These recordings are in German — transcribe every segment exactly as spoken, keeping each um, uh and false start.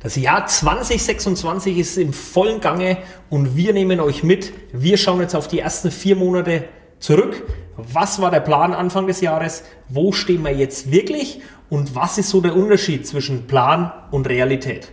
Das Jahr zwanzig sechsundzwanzig ist im vollen Gange und wir nehmen euch mit. Wir schauen jetzt auf die ersten vier Monate zurück. Was war der Plan Anfang des Jahres? Wo stehen wir jetzt wirklich? Und was ist so der Unterschied zwischen Plan und Realität?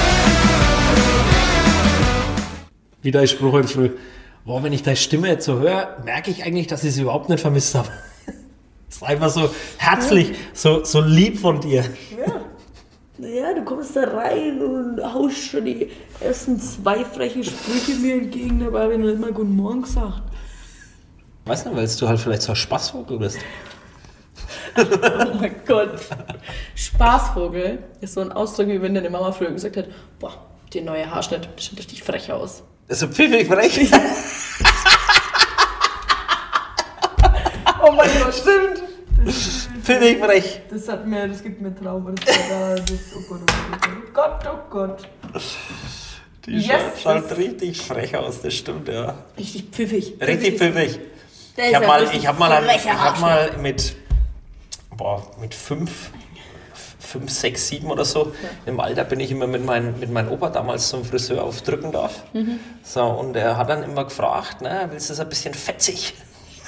Wie dein Spruch heute früh. Boah, wenn ich deine Stimme jetzt so höre, merke ich eigentlich, dass ich sie überhaupt nicht vermisst habe. Das ist einfach so herzlich, so, so lieb von dir. Ja. Naja, du kommst da rein und haust schon die ersten zwei freche Sprüche mir entgegen, dabei habe ich noch nicht mal Guten Morgen gesagt. Weißt du, weil du halt vielleicht so ein Spaßvogel bist. Oh mein Gott. Spaßvogel ist so ein Ausdruck, wie wenn deine Mama früher gesagt hat, boah, der neue Haarschnitt, das sieht richtig frech aus. Das ist so pfiffig frech. Oh mein Gott, stimmt. Pfiffig frech. Das hat mir, das gibt mir Trauma. Das, war da, das, oh Gott, oh Gott, oh Gott. Die yes, schaut, schaut richtig frech aus, das stimmt, ja. Richtig pfiffig. Richtig pfiffig. Ich habe mal, ich hab mal, ein, ich hab mal mit, boah, mit fünf, fünf, sechs, sieben oder so, ja. Im Alter bin ich immer mit, mein, mit meinem Opa damals zum Friseur auf Drückendorf. Mhm. So, und er hat dann immer gefragt, na, willst du das ein bisschen fetzig?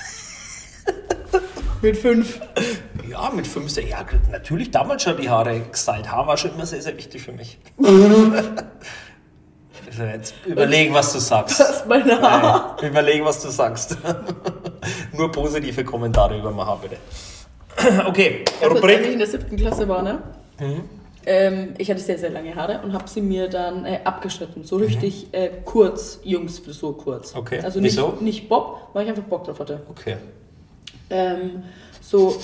Mit fünf? Ja, mit fünf, sechs, ja, natürlich damals schon die Haare gestylt. Haar war schon immer sehr, sehr wichtig für mich. Also jetzt überlegen, was du sagst. Das ist meine Haar. Nein, überlegen, was du sagst. Nur positive Kommentare über mein Haar, bitte. Okay, Rubrik. Als ich in der siebten Klasse war, ne? Mhm. Ähm, ich hatte sehr, sehr lange Haare und habe sie mir dann äh, abgeschnitten. So richtig mhm. äh, kurz, Jungsfrisur kurz. Okay, also nicht, wieso? Nicht Bob, weil ich einfach Bock drauf hatte. Okay. Ähm, so...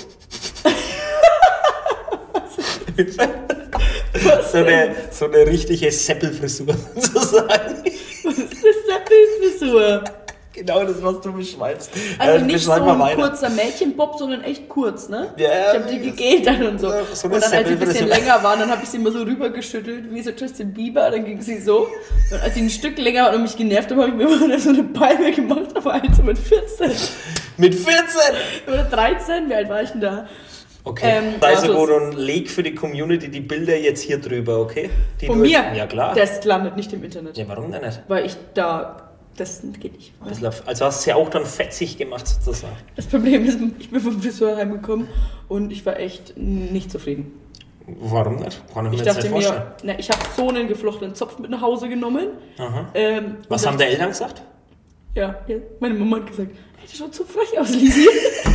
so, eine, so eine richtige Seppelfrisur sozusagen. Was ist eine Seppelfrisur? Genau das, was du beschreibst. Also äh, nicht so ein weiter. Kurzer Mädchenbob, sondern echt kurz, ne? Ja, ich habe die gegelt dann und so. so und dann, als sie ein bisschen länger waren, dann habe ich sie immer so rübergeschüttelt, wie so Justin Bieber, dann ging sie so. Und als sie ein Stück länger war und mich genervt haben, habe ich mir immer so eine Palme gemacht, aber halt so mit vierzehn. Mit vierzehn? Oder dreizehn, wie alt war ich denn da? Okay, ähm, also gut, und leg für die Community die Bilder jetzt hier drüber, okay? Die Von mir? Ja, klar. Das landet nicht im Internet. Ja, warum denn nicht? Weil ich da... Das geht nicht. Also hast du ja auch dann fetzig gemacht sozusagen. Das Problem ist, ich bin vom Friseur heimgekommen und ich war echt nicht zufrieden. Warum nicht? Kann ich mir ich jetzt dachte nicht vorstellen. Mir, na, ich habe so einen geflochtenen Zopf mit nach Hause genommen. Aha. Ähm, Was haben die Eltern gesagt? Ja, ja, meine Mama hat gesagt, hey, das schaut so frech aus, Lisi.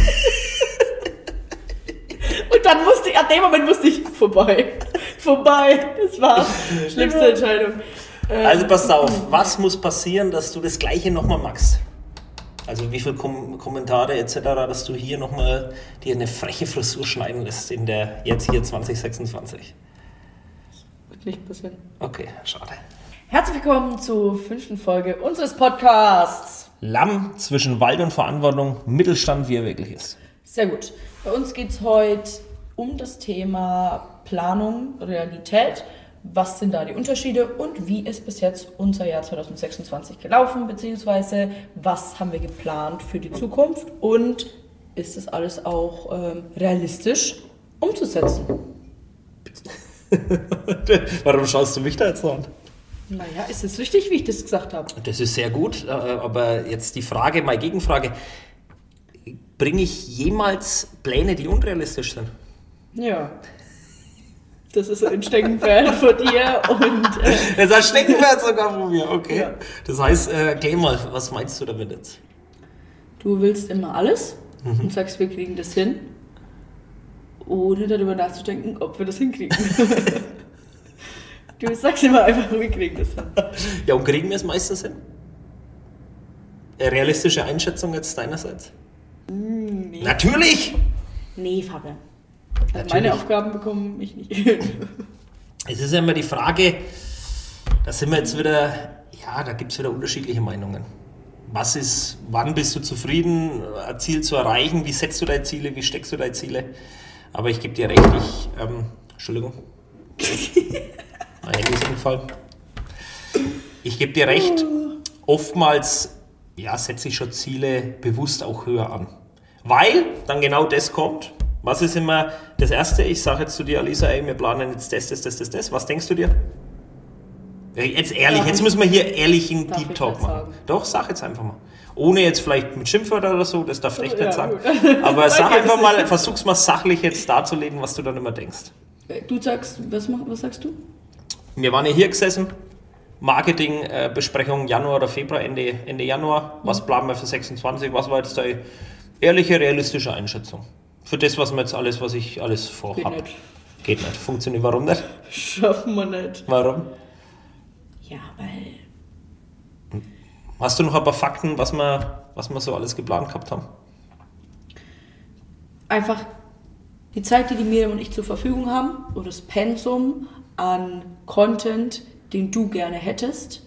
Und dann musste ich, ab dem Moment wusste ich, vorbei. Vorbei, das war's. Schlimmste Entscheidung. Also pass auf, was muss passieren, dass du das Gleiche nochmal machst? Also wie viele Kom- Kommentare et cetera, dass du hier nochmal dir eine freche Frisur schneiden lässt in der jetzt hier zwanzig sechsundzwanzig? Wird nicht passieren. Okay, schade. Herzlich willkommen zur fünften Folge unseres Podcasts. Lamm zwischen Wald und Verantwortung, Mittelstand, wie er wirklich ist. Sehr gut. Bei uns geht es heute um das Thema Planung, Realität. Was sind da die Unterschiede und wie ist bis jetzt unser Jahr zwanzig sechsundzwanzig gelaufen, beziehungsweise was haben wir geplant für die Zukunft und ist das alles auch ähm, realistisch umzusetzen? Warum schaust du mich da jetzt an? Naja, ist es richtig, wie ich das gesagt habe? Das ist sehr gut, aber jetzt die Frage, meine Gegenfrage, bringe ich jemals Pläne, die unrealistisch sind? Ja. Das ist ein Steckenpferd von dir und... Äh, das ist ein Steckenpferd sogar von mir, okay. Ja. Das heißt, äh, erklär mal, was meinst du damit jetzt? Du willst immer alles mhm. und sagst, wir kriegen das hin, ohne darüber nachzudenken, ob wir das hinkriegen. Du sagst immer einfach, wir kriegen das hin. Ja, und kriegen wir es meistens hin? Eine realistische Einschätzung jetzt deinerseits? Nee. Natürlich! Nee, Fabian. Also meine Aufgaben bekomme ich nicht. Es ist ja immer die Frage, da sind wir jetzt wieder, ja, da gibt es wieder unterschiedliche Meinungen. Was ist, wann bist du zufrieden, ein Ziel zu erreichen, wie setzt du deine Ziele, wie steckst du deine Ziele? Aber ich gebe dir recht, ich, ähm, Entschuldigung, mein Handy ist umgefallen. Ich gebe dir recht, oftmals, ja, setze ich schon Ziele bewusst auch höher an. Weil dann genau das kommt. Was ist immer das Erste? Ich sage jetzt zu dir, Alisa, ey, wir planen jetzt das, das, das, das, das. Was denkst du dir? Jetzt ehrlich, Darf jetzt ich- müssen wir hier ehrlichen darf Deep ich Talk nicht machen. sagen. Doch, sag jetzt einfach mal. Ohne jetzt vielleicht mit Schimpfwörter oder so, das darfst du echt Ja, nicht sagen. gut. Aber sag Okay, einfach das mal, versuch's mal sachlich jetzt darzulegen, was du dann immer denkst. Du sagst, was, mach- was sagst du? Wir waren ja hier gesessen, Marketing-Besprechung Januar oder Februar, Ende, Ende Januar. Was planen wir für sechsundzwanzig? Was war jetzt deine ehrliche, realistische Einschätzung? Für das, was wir jetzt alles, was ich alles Geht vorhabe. nicht. Geht nicht. Funktioniert. Warum nicht? Schaffen wir nicht. Warum? Ja, weil... Hast du noch ein paar Fakten, was wir, was wir so alles geplant gehabt haben? Einfach die Zeit, die die Miriam und ich zur Verfügung haben, oder das Pensum an Content, den du gerne hättest,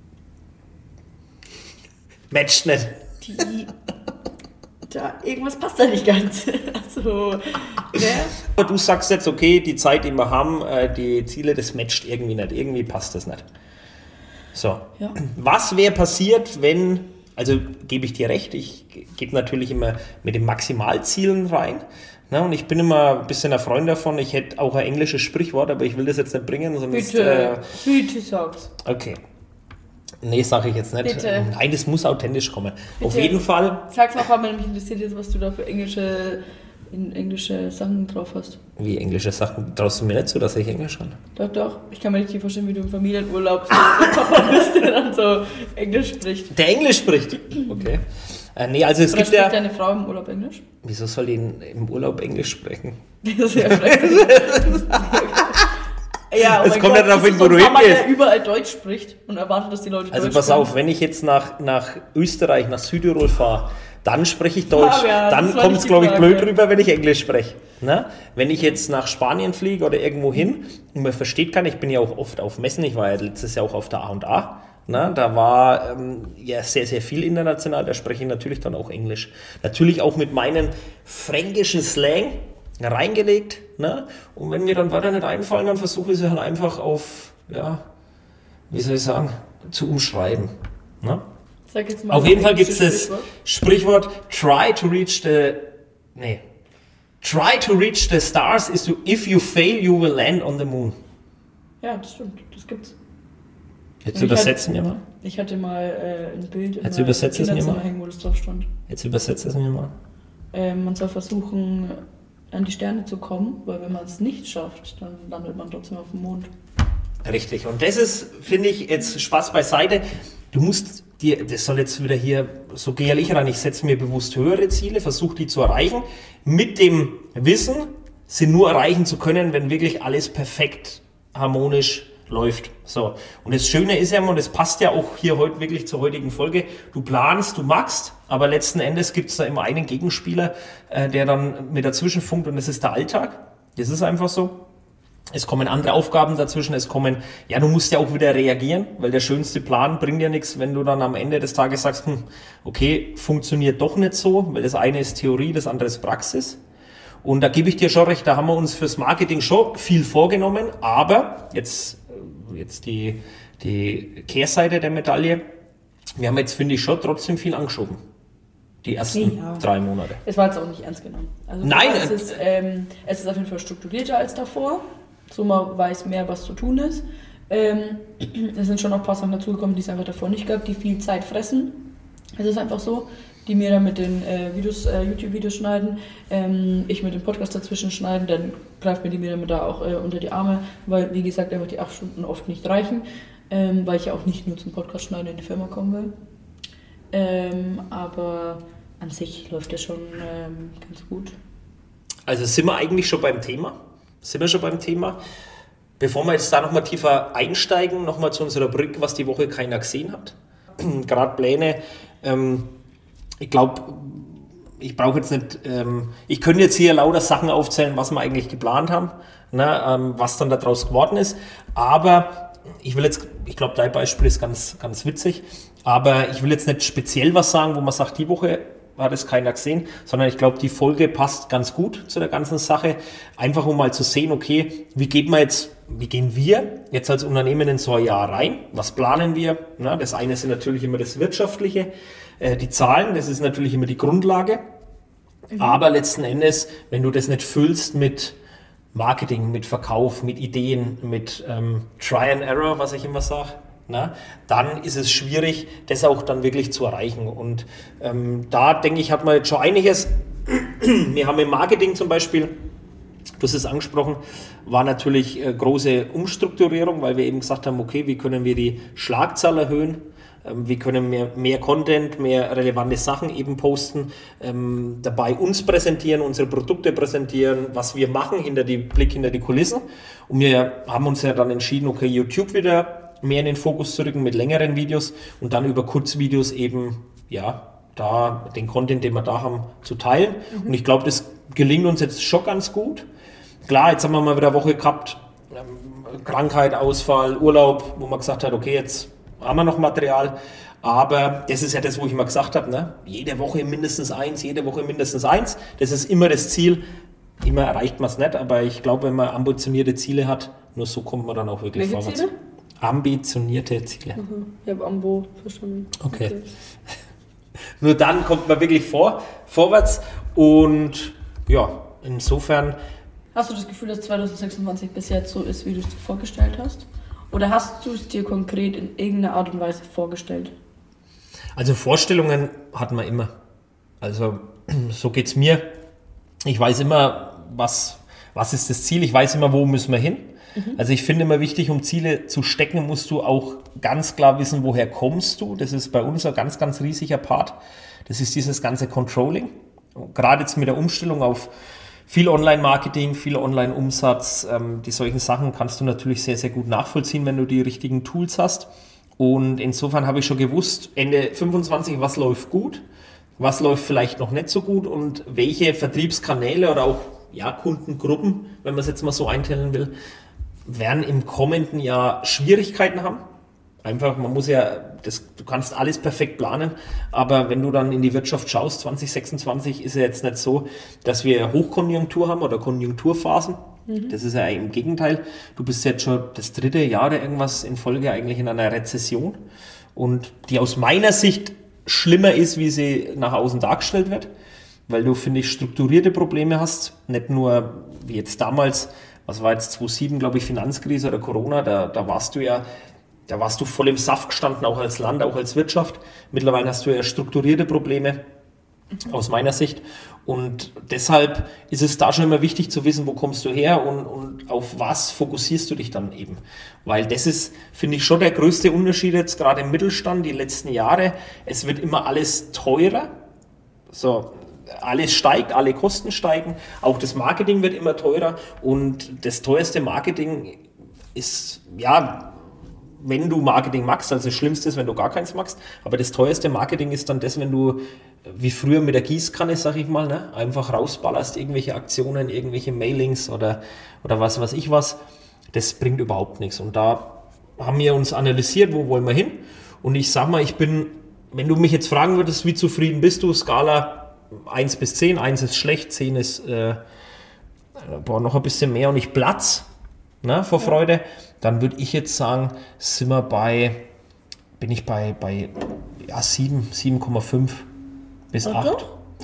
Matcht nicht. die... da irgendwas passt da nicht ganz. Also, ne? Du sagst jetzt, okay, die Zeit, die wir haben, äh, die Ziele, das matcht irgendwie nicht. Irgendwie passt das nicht. So. Ja. Was wäre passiert, wenn, also gebe ich dir recht, ich gebe natürlich immer mit den Maximalzielen rein. Ne, und ich bin immer ein bisschen ein Freund davon, ich hätte auch ein englisches Sprichwort, aber ich will das jetzt nicht bringen. Sonst, Bitte, äh, bitte sag's. okay. Nee, sage ich jetzt nicht. Bitte. Nein, das muss authentisch kommen. Auf Bitte. jeden Fall. Sag's noch mal, wenn mich interessiert ist, was du da für englische, in englische Sachen drauf hast. Wie englische Sachen, traust du mir nicht zu, dass ich Englisch kann? Doch, doch. Ich kann mir richtig vorstellen, wie du im Familienurlaub so ein Papa bist, der dann so Englisch spricht. Der Englisch spricht. Okay. Äh, nee, also es Oder gibt spricht ja. deine Frau im Urlaub Englisch? Wieso soll die in- im Urlaub Englisch sprechen? Das ist ja frech. Ja, oh Es mein kommt Gott, ja darauf das hin, ist wo so du ein Papa, hingehst. der überall Deutsch spricht und erwartet, dass die Leute Also Deutsch pass können. auf, wenn ich jetzt nach, nach Österreich, nach Südtirol fahre, dann spreche ich Deutsch. Fabian, Dann das war kommt nicht es, die glaube ich, Frage. blöd rüber, wenn ich Englisch spreche. Ne? Wenn ich jetzt nach Spanien fliege oder irgendwo hin und man versteht kann, ich bin ja auch oft auf Messen, ich war ja letztes Jahr auch auf der A und A. Ne? Da war ähm, ja sehr, sehr viel international, da spreche ich natürlich dann auch Englisch. Natürlich auch mit meinem fränkischen Slang reingelegt. Ne? Und wenn mir dann Wörter nicht einfallen, dann versuche ich sie halt einfach auf, ja, wie soll ich sagen, zu umschreiben. Ne? Sag jetzt mal Auf ein jeden Fall gibt es englisches das Sprichwort, try to reach the, nee, try to reach the stars is to, if you fail, you will land on the moon. Ja, das stimmt. Das gibt's. Jetzt Und ich übersetzen wir hatte- mal. Ich hatte mal äh, ein Bild in Jetzt meinem übersetzt es mir Kinderzimmer mal. hängen, wo das drauf stand. Jetzt übersetze es mir mal. Äh, man soll versuchen, an die Sterne zu kommen, weil wenn man es nicht schafft, dann landet man trotzdem auf dem Mond. Richtig. Und das ist, finde ich, jetzt Spaß beiseite. Du musst dir, das soll jetzt wieder hier, so gehe ich ran, ich setze mir bewusst höhere Ziele, versuche die zu erreichen, mit dem Wissen, sie nur erreichen zu können, wenn wirklich alles perfekt harmonisch läuft. So. Und das Schöne ist ja, und das passt ja auch hier heute wirklich zur heutigen Folge, du planst, du machst, aber letzten Endes gibt es da immer einen Gegenspieler, äh, der dann mit dazwischen funkt, und das ist der Alltag. Das ist einfach so. Es kommen andere Aufgaben dazwischen, es kommen, ja, du musst ja auch wieder reagieren, weil der schönste Plan bringt ja nichts, wenn du dann am Ende des Tages sagst, hm, okay, funktioniert doch nicht so, weil das eine ist Theorie, das andere ist Praxis. Und da gebe ich dir schon recht, da haben wir uns fürs Marketing schon viel vorgenommen, aber jetzt, jetzt die, die Kehrseite der Medaille, wir haben jetzt, finde ich, schon trotzdem viel angeschoben. Die ersten Ja. drei Monate. Es war jetzt auch nicht ernst genommen. Also Nein, es ist, ähm, es ist auf jeden Fall strukturierter als davor. So, man weiß mehr, was zu tun ist. Ähm, es sind schon noch ein paar Sachen dazugekommen, die es einfach davor nicht gab, die viel Zeit fressen. Es ist einfach so, die mir dann mit den äh, Videos, äh, YouTube-Videos schneiden, ähm, ich mit dem Podcast dazwischen schneiden, dann greift mir die mir damit da auch äh, unter die Arme, weil, wie gesagt, einfach die acht Stunden oft nicht reichen, ähm, weil ich ja auch nicht nur zum Podcast schneiden in die Firma kommen will. Ähm, aber an sich läuft das schon ähm, ganz gut. Also sind wir eigentlich schon beim Thema? Sind wir schon beim Thema? Bevor wir jetzt da nochmal tiefer einsteigen, nochmal zu unserer Rubrik, was die Woche keiner gesehen hat. Gerade Pläne. Ähm, ich glaube, ich brauche jetzt nicht, ähm, ich könnte jetzt hier lauter Sachen aufzählen, was wir eigentlich geplant haben, ne, ähm, was dann daraus geworden ist. Aber ich will jetzt, ich glaube, dein Beispiel ist ganz, ganz witzig, aber ich will jetzt nicht speziell was sagen, wo man sagt, die Woche hat es keiner gesehen, sondern ich glaube, die Folge passt ganz gut zu der ganzen Sache. Einfach um mal zu sehen, okay, wie geht man jetzt, wie gehen wir jetzt als Unternehmen in so ein Jahr rein? Was planen wir? Na, das eine ist natürlich immer das Wirtschaftliche, äh, die Zahlen, das ist natürlich immer die Grundlage. Mhm. Aber letzten Endes, wenn du das nicht füllst mit Marketing, mit Verkauf, mit Ideen, mit ähm, Try and Error, was ich immer sage, na, dann ist es schwierig, das auch dann wirklich zu erreichen. Und ähm, da denke ich, hat man jetzt schon einiges. Wir haben im Marketing zum Beispiel, du hast es angesprochen, war natürlich äh, große Umstrukturierung, weil wir eben gesagt haben, okay, wie können wir die Schlagzahl erhöhen? Ähm, wie können wir mehr Content, mehr relevante Sachen eben posten, ähm, dabei uns präsentieren, unsere Produkte präsentieren, was wir machen, hinter die Blick hinter die Kulissen. Und wir haben uns ja dann entschieden, okay, YouTube wieder mehr in den Fokus zu rücken mit längeren Videos und dann über Kurzvideos eben, ja, da den Content, den wir da haben, zu teilen. Mhm. Und ich glaube, das gelingt uns jetzt schon ganz gut. Klar, jetzt haben wir mal wieder eine Woche gehabt, ähm, Krankheit, Ausfall, Urlaub, wo man gesagt hat, okay, jetzt haben wir noch Material. Aber das ist ja das, wo ich mal gesagt habe, ne? Jede Woche mindestens eins, jede Woche mindestens eins. Das ist immer das Ziel. Immer erreicht man es nicht, aber ich glaube, wenn man ambitionierte Ziele hat, nur so kommt man dann auch wirklich Welche vorwärts. Ziele? Ambitionierte Ziele. Mhm. Ich habe Ambo verstanden. Okay. okay. Nur dann kommt man wirklich vor, vorwärts und ja, insofern. Hast du das Gefühl, dass zwanzig sechsundzwanzig bis jetzt so ist, wie du es dir vorgestellt hast? Oder hast du es dir konkret in irgendeiner Art und Weise vorgestellt? Also Vorstellungen hat man immer. Also so geht es mir. Ich weiß immer, was, was ist das Ziel. Ich weiß immer, wo müssen wir hin. Also ich finde immer wichtig, um Ziele zu stecken, musst du auch ganz klar wissen, woher kommst du. Das ist bei uns ein ganz, ganz riesiger Part. Das ist dieses ganze Controlling. Gerade jetzt mit der Umstellung auf viel Online-Marketing, viel Online-Umsatz, ähm, die solchen Sachen kannst du natürlich sehr, sehr gut nachvollziehen, wenn du die richtigen Tools hast. Und insofern habe ich schon gewusst, Ende fünfundzwanzig, was läuft gut, was läuft vielleicht noch nicht so gut und welche Vertriebskanäle oder auch ja, Kundengruppen, wenn man es jetzt mal so einteilen will, werden im kommenden Jahr Schwierigkeiten haben. Einfach, man muss ja, das, du kannst alles perfekt planen, aber wenn du dann in die Wirtschaft schaust, zwanzig sechsundzwanzig ist ja jetzt nicht so, dass wir Hochkonjunktur haben oder Konjunkturphasen. Mhm. Das ist ja im Gegenteil. Du bist jetzt schon das dritte Jahr irgendwas in Folge eigentlich in einer Rezession und die aus meiner Sicht schlimmer ist, wie sie nach außen dargestellt wird, weil du, finde ich, strukturierte Probleme hast, nicht nur wie jetzt damals. Was war jetzt zweitausendsieben, glaube ich, Finanzkrise oder Corona, da, da warst du ja, da warst du voll im Saft gestanden, auch als Land, auch als Wirtschaft. Mittlerweile hast du ja strukturierte Probleme, aus meiner Sicht. Und deshalb ist es da schon immer wichtig zu wissen, wo kommst du her und, und auf was fokussierst du dich dann eben. Weil das ist, finde ich, schon der größte Unterschied jetzt gerade im Mittelstand, die letzten Jahre. Es wird immer alles teurer. So, alles steigt, alle Kosten steigen, auch das Marketing wird immer teurer und das teuerste Marketing ist, ja, wenn du Marketing magst, also das Schlimmste ist, wenn du gar keins magst, aber das teuerste Marketing ist dann das, wenn du, wie früher mit der Gießkanne, sag ich mal, ne, einfach rausballerst, irgendwelche Aktionen, irgendwelche Mailings oder, oder was weiß ich was, das bringt überhaupt nichts und da haben wir uns analysiert, wo wollen wir hin und ich sag mal, ich bin, wenn du mich jetzt fragen würdest, wie zufrieden bist du, Skala eins bis zehn, eins ist schlecht, zehn ist äh, boah, noch ein bisschen mehr und ich Platz, ne, vor Freude, dann würde ich jetzt sagen, sind wir bei, bin ich bei, bei ja, sieben, sieben Komma fünf bis acht.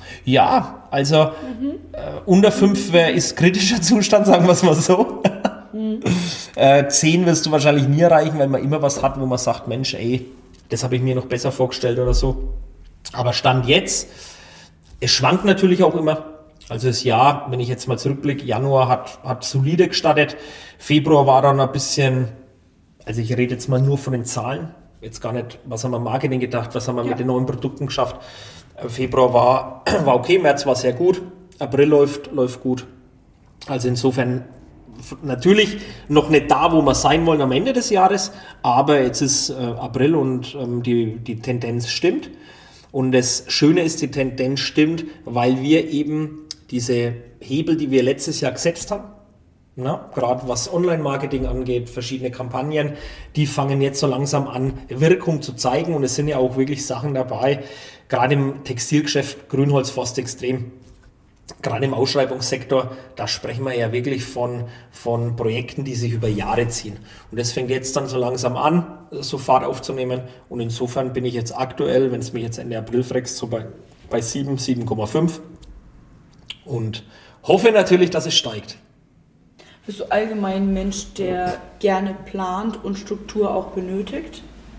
Ja, also mhm. äh, unter fünf wär, ist kritischer Zustand, sagen wir es mal so. Mhm. äh, zehn wirst du wahrscheinlich nie erreichen, weil man immer was hat, wo man sagt, Mensch, ey, das habe ich mir noch besser vorgestellt oder so. Aber Stand jetzt, es schwankt natürlich auch immer. Also das Jahr, wenn ich jetzt mal zurückblicke, Januar hat, hat solide gestartet. Februar war dann ein bisschen, also ich rede jetzt mal nur von den Zahlen. Jetzt gar nicht, was haben wir im Marketing gedacht, was haben wir ja. mit den neuen Produkten geschafft. Februar war, war okay, März war sehr gut, April läuft, läuft gut. Also insofern natürlich noch nicht da, wo wir sein wollen am Ende des Jahres, aber jetzt ist äh, April und ähm, die, die Tendenz stimmt. Und das Schöne ist, die Tendenz stimmt, weil wir eben diese Hebel, die wir letztes Jahr gesetzt haben, na, gerade was Online-Marketing angeht, verschiedene Kampagnen, die fangen jetzt so langsam an, Wirkung zu zeigen. Und es sind ja auch wirklich Sachen dabei, gerade im Textilgeschäft, Grünholz, Forst extrem. Gerade im Ausschreibungssektor, da sprechen wir ja wirklich von, von Projekten, die sich über Jahre ziehen. Und das fängt jetzt dann so langsam an, so Fahrt aufzunehmen. Und insofern bin ich jetzt aktuell, wenn es mich jetzt Ende April fragst, so bei, bei sieben, sieben Komma fünf. Und hoffe natürlich, dass es steigt. Bist du allgemein ein Mensch, der gerne plant und Struktur auch benötigt?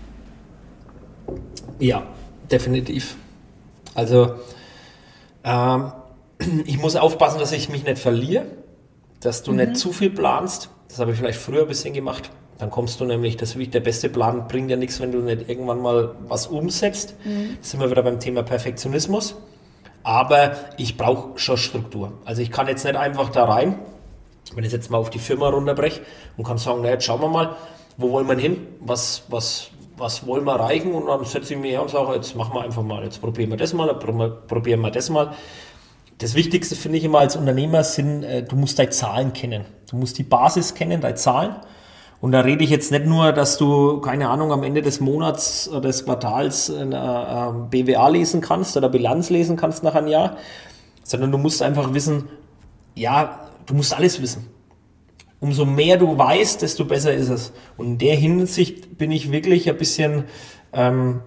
Ja, definitiv. Also ähm, ich muss aufpassen, dass ich mich nicht verliere, dass du mhm. nicht zu viel planst. Das habe ich vielleicht früher ein bisschen gemacht. Dann kommst du nämlich, das ist wirklich der beste Plan, bringt ja nichts, wenn du nicht irgendwann mal was umsetzt. Mhm. Da sind wir wieder beim Thema Perfektionismus. Aber ich brauche schon Struktur. Also ich kann jetzt nicht einfach da rein, wenn ich jetzt mal auf die Firma runterbreche und kann sagen, na jetzt schauen wir mal, wo wollen wir hin, was, was, was wollen wir erreichen, und dann setze ich mich her und sage, jetzt machen wir einfach mal, jetzt probieren wir das mal, probieren wir das mal. Das Wichtigste finde ich immer als Unternehmer sind, du musst deine Zahlen kennen. Du musst die Basis kennen, deine Zahlen. Und da rede ich jetzt nicht nur, dass du, keine Ahnung, am Ende des Monats oder des Quartals eine B W A lesen kannst oder Bilanz lesen kannst nach einem Jahr, sondern du musst einfach wissen, ja, du musst alles wissen. Umso mehr du weißt, desto besser ist es. Und in der Hinsicht bin ich wirklich ein bisschen, ähm,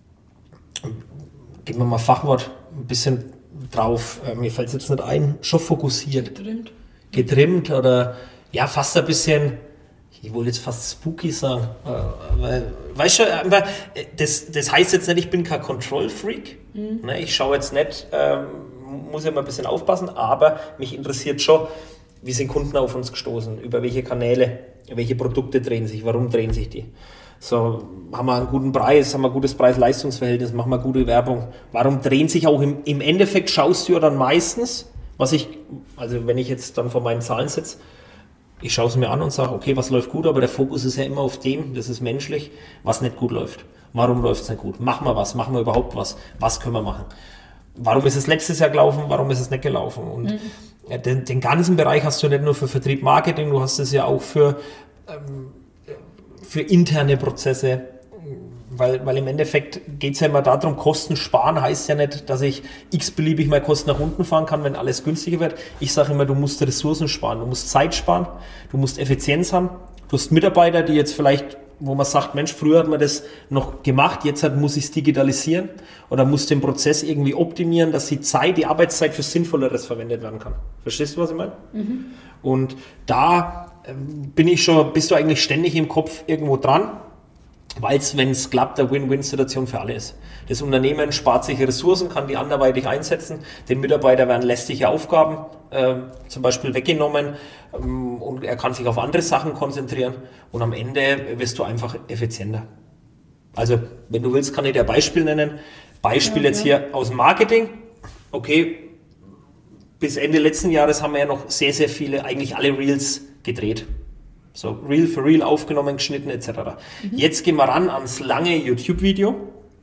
geben wir mal Fachwort, ein bisschen drauf, äh, mir fällt es jetzt nicht ein, schon fokussiert. Getrimmt. Getrimmt oder ja, fast ein bisschen, ich wollte jetzt fast spooky sagen, äh, weil, weißt du, aber das, das heißt jetzt nicht, ich bin kein Control-Freak. Mhm. Ne, ich schaue jetzt nicht, ähm, muss ja mal ein bisschen aufpassen, aber mich interessiert schon, wie sind Kunden auf uns gestoßen, über welche Kanäle, welche Produkte drehen sich, warum drehen sich die. So, haben wir einen guten Preis, haben wir ein gutes Preis-Leistungs-Verhältnis, machen wir gute Werbung. Warum drehen sich auch im, im Endeffekt, schaust du ja dann meistens, was ich, also wenn ich jetzt dann vor meinen Zahlen sitze, ich schaue es mir an und sage, okay, was läuft gut, aber der Fokus ist ja immer auf dem, das ist menschlich, was nicht gut läuft. Warum läuft es nicht gut? Machen wir was, machen wir überhaupt was, was können wir machen? Warum ist es letztes Jahr gelaufen, warum ist es nicht gelaufen? Und mhm. den, den ganzen Bereich hast du nicht nur für Vertrieb, Marketing, du hast es ja auch für, ähm, für interne Prozesse, weil, weil im Endeffekt geht es ja immer darum, Kosten sparen heißt ja nicht, dass ich x-beliebig mal Kosten nach unten fahren kann, wenn alles günstiger wird. Ich sage immer, du musst Ressourcen sparen, du musst Zeit sparen, du musst Effizienz haben, du hast Mitarbeiter, die jetzt vielleicht, wo man sagt, Mensch, früher hat man das noch gemacht, jetzt halt muss ich es digitalisieren oder muss den Prozess irgendwie optimieren, dass die Zeit, die Arbeitszeit für Sinnvolleres verwendet werden kann. Verstehst du, was ich meine? Mhm. Und da ähm, bin ich schon, bist du eigentlich ständig im Kopf irgendwo dran, weil es, wenn es klappt, eine Win-Win-Situation für alle ist. Das Unternehmen spart sich Ressourcen, kann die anderweitig einsetzen, den Mitarbeiter werden lästige Aufgaben äh, zum Beispiel weggenommen ähm, und er kann sich auf andere Sachen konzentrieren und am Ende wirst du einfach effizienter. Also, wenn du willst, kann ich dir ein Beispiel nennen. Beispiel ja, jetzt ja. hier aus dem Marketing. Okay, bis Ende letzten Jahres haben wir ja noch sehr, sehr viele, eigentlich alle Reels gedreht. So Reel für Reel aufgenommen, geschnitten et cetera. Mhm. Jetzt gehen wir ran ans lange YouTube-Video,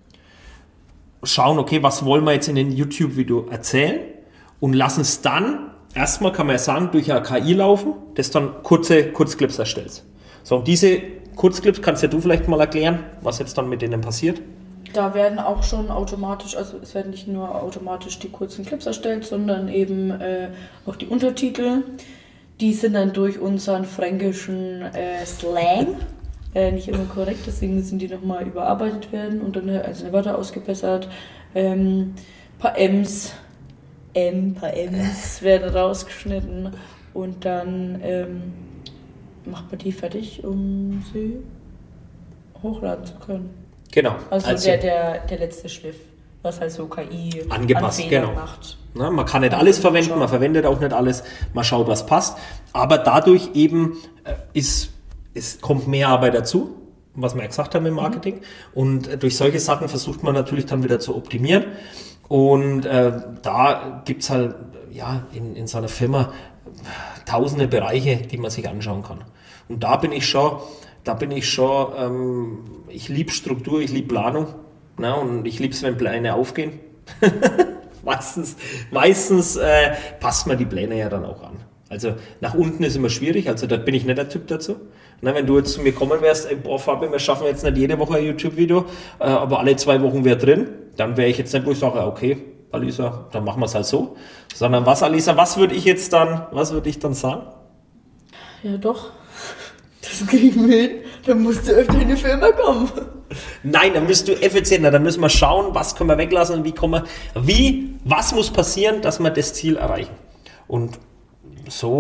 schauen, okay, was wollen wir jetzt in den YouTube-Video erzählen und lassen es dann, erstmal kann man ja sagen, durch eine K I laufen, das dann kurze Kurzclips erstellt. So, und diese Kurzclips, kannst ja du vielleicht mal erklären, was jetzt dann mit denen passiert? Da werden auch schon automatisch, also es werden nicht nur automatisch die kurzen Clips erstellt, sondern eben äh, auch die Untertitel. Die sind dann durch unseren fränkischen äh, Slang äh, nicht immer korrekt, deswegen müssen die nochmal überarbeitet werden und dann einzelne Wörter ausgebessert. Ähm, paar M's, M, paar M's werden rausgeschnitten und dann ähm, macht man die fertig, um sie hochladen zu können. Genau. Also, also der, der, der letzte Schliff, was halt so K I angepasst, genau. macht. Na, man kann nicht alles verwenden, man verwendet auch nicht alles, man schaut, was passt. Aber dadurch eben äh, ist, es kommt mehr Arbeit dazu, was wir ja gesagt haben im Marketing. Mhm. Und äh, durch solche Sachen versucht man natürlich dann wieder zu optimieren. Und äh, da gibt es halt ja, in, in so einer Firma tausende Bereiche, die man sich anschauen kann. Und da bin ich schon, da bin ich schon, ähm, ich liebe Struktur, ich liebe Planung. Na, und ich liebe es, wenn Pläne aufgehen. meistens meistens äh, passt man die Pläne ja dann auch an. Also nach unten ist immer schwierig, also da bin ich nicht der Typ dazu. Na, wenn du jetzt zu mir kommen wärst, ey, boah Fabian, wir schaffen jetzt nicht jede Woche ein YouTube-Video, äh, aber alle zwei Wochen wäre drin, dann wäre ich jetzt nicht, wo ich sage, okay, Alisa, dann machen wir es halt so. Sondern was, Alisa, was würde ich jetzt dann, was würde ich dann sagen? Ja doch, das kriegen wir hin, dann musst du öfter in die Firma kommen. Nein, dann bist du effizienter, dann müssen wir schauen, was können wir weglassen und wie kommen wir, wie, was muss passieren, dass wir das Ziel erreichen. Und so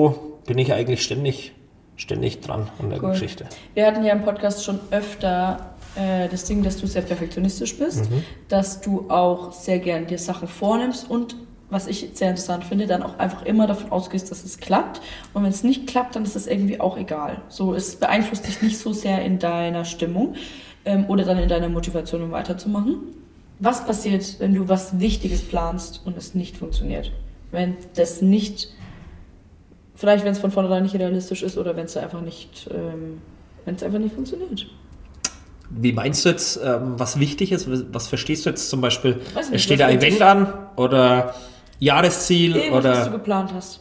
bin ich eigentlich ständig, ständig dran an der cool. Geschichte. Wir hatten ja im Podcast schon öfter äh, das Ding, dass du sehr perfektionistisch bist, mhm. dass du auch sehr gern dir Sachen vornimmst und, was ich sehr interessant finde, dann auch einfach immer davon ausgehst, dass es klappt. Und wenn es nicht klappt, dann ist es irgendwie auch egal. So, es beeinflusst dich nicht so sehr in deiner Stimmung ähm, oder dann in deiner Motivation, um weiterzumachen. Was passiert, wenn du was Wichtiges planst und es nicht funktioniert? Wenn das nicht, vielleicht wenn es von vornherein nicht realistisch ist oder wenn es einfach nicht, ähm, wenn es einfach nicht funktioniert. Wie meinst du jetzt, ähm, was wichtig ist? Was verstehst du jetzt zum Beispiel? Nicht, steht ein Event an oder Jahresziel Irgendwas, oder was du geplant hast.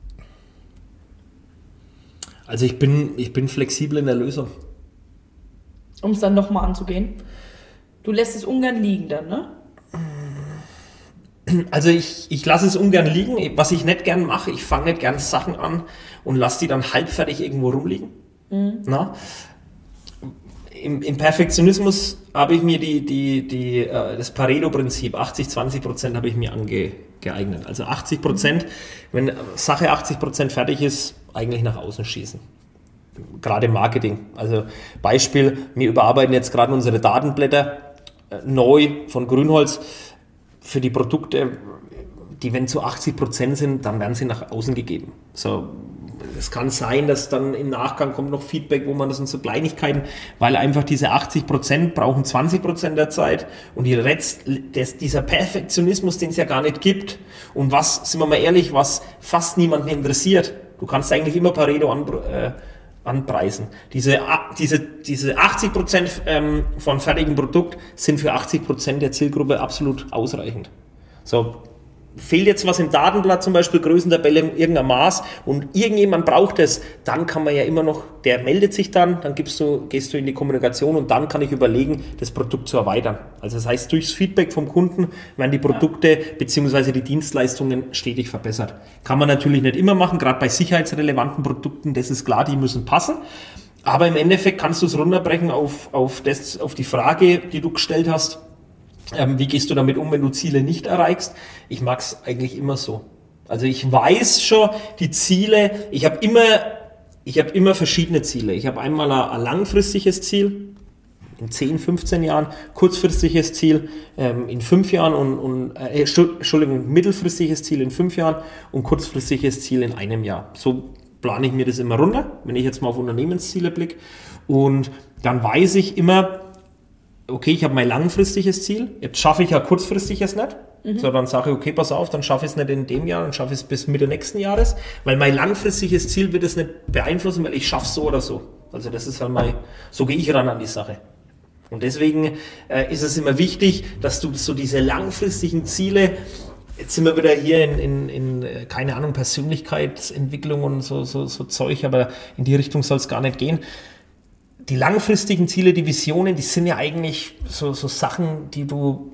Also ich bin, ich bin flexibel in der Lösung. Um es dann nochmal anzugehen. Du lässt es ungern liegen dann, ne? Also ich, ich lasse es ungern liegen. Was ich nicht gern mache, ich fange nicht gern Sachen an und lasse die dann halbfertig irgendwo rumliegen. Mhm. Na? Im, Im Perfektionismus habe ich mir die, die, die, das Pareto-Prinzip, achtzig zwanzig Prozent habe ich mir angeeignet. Also achtzig Prozent, wenn Sache achtzig Prozent fertig ist, eigentlich nach außen schießen. Gerade im Marketing. Also Beispiel, wir überarbeiten jetzt gerade unsere Datenblätter äh, neu von Grünholz für die Produkte, die wenn zu achtzig Prozent sind, dann werden sie nach außen gegeben. So, es kann sein, dass dann im Nachgang kommt noch Feedback, wo man das sind so Kleinigkeiten, weil einfach diese achtzig Prozent brauchen zwanzig Prozent der Zeit und die Rest, des, dieser Perfektionismus, den es ja gar nicht gibt und was, sind wir mal ehrlich, was fast niemanden interessiert. Du kannst eigentlich immer Pareto an, äh, anpreisen. Diese, diese, diese achtzig Prozent ähm, von fertigem Produkt sind für achtzig Prozent der Zielgruppe absolut ausreichend. So, fehlt jetzt was im Datenblatt, zum Beispiel Größentabelle in irgendeinem Maß und irgendjemand braucht es, dann kann man ja immer noch, der meldet sich dann, dann gibst du, gehst du in die Kommunikation und dann kann ich überlegen, das Produkt zu erweitern. Also das heißt, durchs Feedback vom Kunden werden die Produkte ja. bzw. die Dienstleistungen stetig verbessert. Kann man natürlich nicht immer machen, gerade bei sicherheitsrelevanten Produkten, das ist klar, die müssen passen. Aber im Endeffekt kannst du es runterbrechen auf, auf, das, auf die Frage, die du gestellt hast. Ähm, wie gehst du damit um, wenn du Ziele nicht erreichst? Ich mag es eigentlich immer so. Also ich weiß schon die Ziele, ich habe immer, ich habe immer verschiedene Ziele. Ich habe einmal ein, ein langfristiges Ziel, in zehn, fünfzehn Jahren, kurzfristiges Ziel ähm, in fünf Jahren und, und äh, Entschuldigung, mittelfristiges Ziel in fünf Jahren und kurzfristiges Ziel in einem Jahr. So plane ich mir das immer runter, wenn ich jetzt mal auf Unternehmensziele blicke. Und dann weiß ich immer, okay, ich habe mein langfristiges Ziel, jetzt schaffe ich ja kurzfristiges nicht, mhm. so dann sage ich, okay, pass auf, dann schaffe ich es nicht in dem Jahr, dann schaffe ich es bis Mitte nächsten Jahres, weil mein langfristiges Ziel wird es nicht beeinflussen, weil ich schaffe es so oder so. Also das ist halt mein, so gehe ich ran an die Sache. Und deswegen äh, ist es immer wichtig, dass du so diese langfristigen Ziele, jetzt sind wir wieder hier in, in, in keine Ahnung, Persönlichkeitsentwicklung und so, so, so Zeug, aber in die Richtung soll es gar nicht gehen. Die langfristigen Ziele, die Visionen, die sind ja eigentlich so, so Sachen, die du,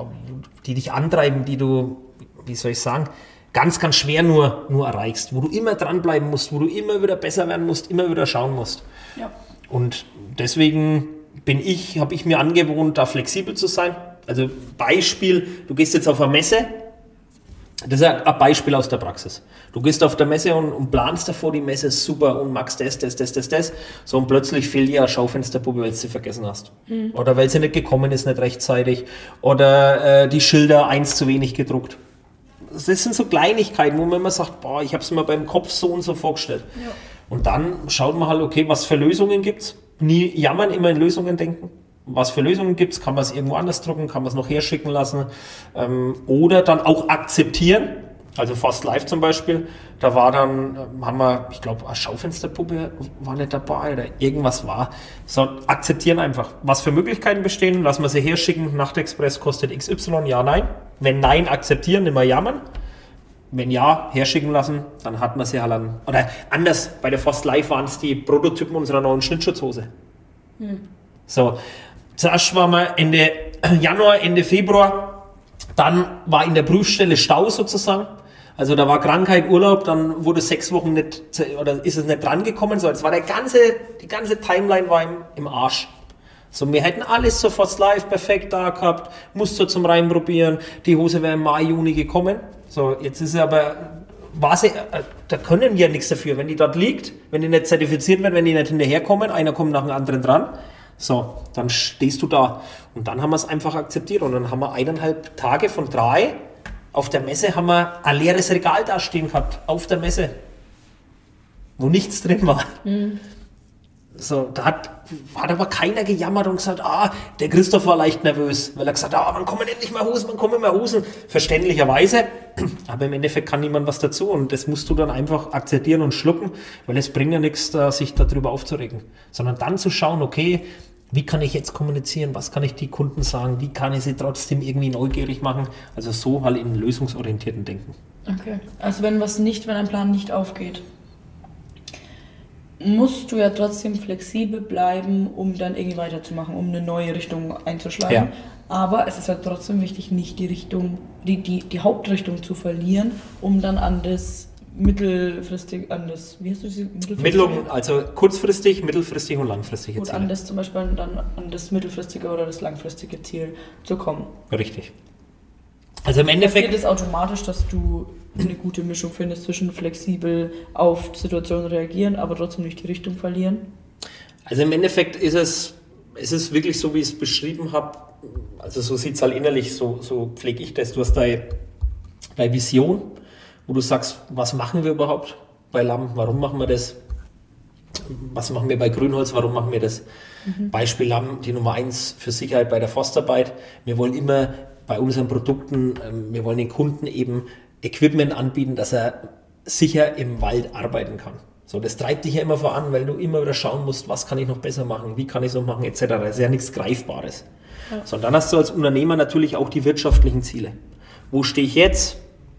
die dich antreiben, die du, wie soll ich sagen, ganz, ganz schwer nur, nur erreichst, wo du immer dranbleiben musst, wo du immer wieder besser werden musst, immer wieder schauen musst. Ja. Und deswegen bin ich, habe ich mir angewohnt, da flexibel zu sein. Also Beispiel, du gehst jetzt auf eine Messe, das ist ein Beispiel aus der Praxis. Du gehst auf der Messe und, und planst davor die Messe super und magst das, das, das, das, das. So und plötzlich fehlt dir eine Schaufensterpuppe, weil du sie vergessen hast. Mhm. Oder weil sie nicht gekommen ist, nicht rechtzeitig. Oder äh, die Schilder eins zu wenig gedruckt. Das sind so Kleinigkeiten, wo man immer sagt, boah, ich habe es mir beim Kopf so und so vorgestellt. Ja. Und dann schaut man halt, okay, was für Lösungen gibt's? Nie jammern, immer in Lösungen denken. Was für Lösungen gibt es, kann man es irgendwo anders drucken, kann man es noch herschicken lassen ähm, oder dann auch akzeptieren. Also Fast Live zum Beispiel, da war dann, haben wir, ich glaube, eine Schaufensterpuppe war nicht dabei oder irgendwas war. So, akzeptieren einfach. Was für Möglichkeiten bestehen, lassen wir sie herschicken, Nachtexpress kostet X Y, ja, nein. Wenn nein, akzeptieren, nicht mehr jammern. Wenn ja, herschicken lassen, dann hat man sie halt an. Oder anders, bei der Fast Live waren es die Prototypen unserer neuen Schnittschutzhose. Hm. So, zuerst waren wir Ende Januar, Ende Februar, dann war in der Prüfstelle Stau sozusagen. Also da war Krankheit, Urlaub, dann wurde sechs Wochen nicht, oder ist es nicht drangekommen. So, jetzt war der ganze, die ganze Timeline war im, im Arsch. So, wir hätten alles sofort live perfekt da gehabt, Muster zum Reinprobieren, die Hose wäre im Mai, Juni gekommen. So, jetzt ist es aber war sie, äh, da können wir nichts dafür. Wenn die dort liegt, wenn die nicht zertifiziert wird, wenn die nicht hinterherkommen, einer kommt nach dem anderen dran, so, dann stehst du da. Und dann haben wir es einfach akzeptiert. Und dann haben wir eineinhalb Tage von drei auf der Messe haben wir ein leeres Regal da stehen gehabt, auf der Messe, wo nichts drin war. Mhm. So, da hat, hat aber keiner gejammert und gesagt, ah, der Christoph war leicht nervös, weil er gesagt hat, ah, wann kommen endlich mal Hosen, wann kommen mal Hosen? Verständlicherweise, aber im Endeffekt kann niemand was dazu und das musst du dann einfach akzeptieren und schlucken, weil es bringt ja nichts, da, sich darüber aufzuregen, sondern dann zu schauen, okay, wie kann ich jetzt kommunizieren, was kann ich die Kunden sagen, wie kann ich sie trotzdem irgendwie neugierig machen, also so halt in lösungsorientierten Denken. Okay, also wenn was nicht, wenn ein Plan nicht aufgeht, musst du ja trotzdem flexibel bleiben, um dann irgendwie weiterzumachen, um eine neue Richtung einzuschlagen. Ja. Aber es ist halt trotzdem wichtig, nicht die Richtung, die, die, die Hauptrichtung zu verlieren, um dann an das mittelfristig, an das, wie heißt du das? Mittel, also kurzfristig, mittelfristig und langfristige Ziele. Und an das zum Beispiel dann an das mittelfristige oder das langfristige Ziel zu kommen. Richtig. Also im Endeffekt passiert es automatisch, dass du eine gute Mischung findest zwischen flexibel auf Situationen reagieren, aber trotzdem nicht die Richtung verlieren? Also im Endeffekt ist es, ist es wirklich so, wie ich es beschrieben habe, also so sieht es halt innerlich, so, so pflege ich das. Du hast deine, deine Vision, wo du sagst, was machen wir überhaupt bei Lamm, warum machen wir das? Was machen wir bei Grünholz, warum machen wir das? Mhm. Beispiel Lamm, die Nummer eins für Sicherheit bei der Forstarbeit. Wir wollen immer bei unseren Produkten, wir wollen den Kunden eben Equipment anbieten, dass er sicher im Wald arbeiten kann. So, das treibt dich ja immer voran, weil du immer wieder schauen musst, was kann ich noch besser machen, wie kann ich es noch machen, et cetera. Das ist ja nichts Greifbares. Ja. So, und dann hast du als Unternehmer natürlich auch die wirtschaftlichen Ziele. Wo stehe ich jetzt?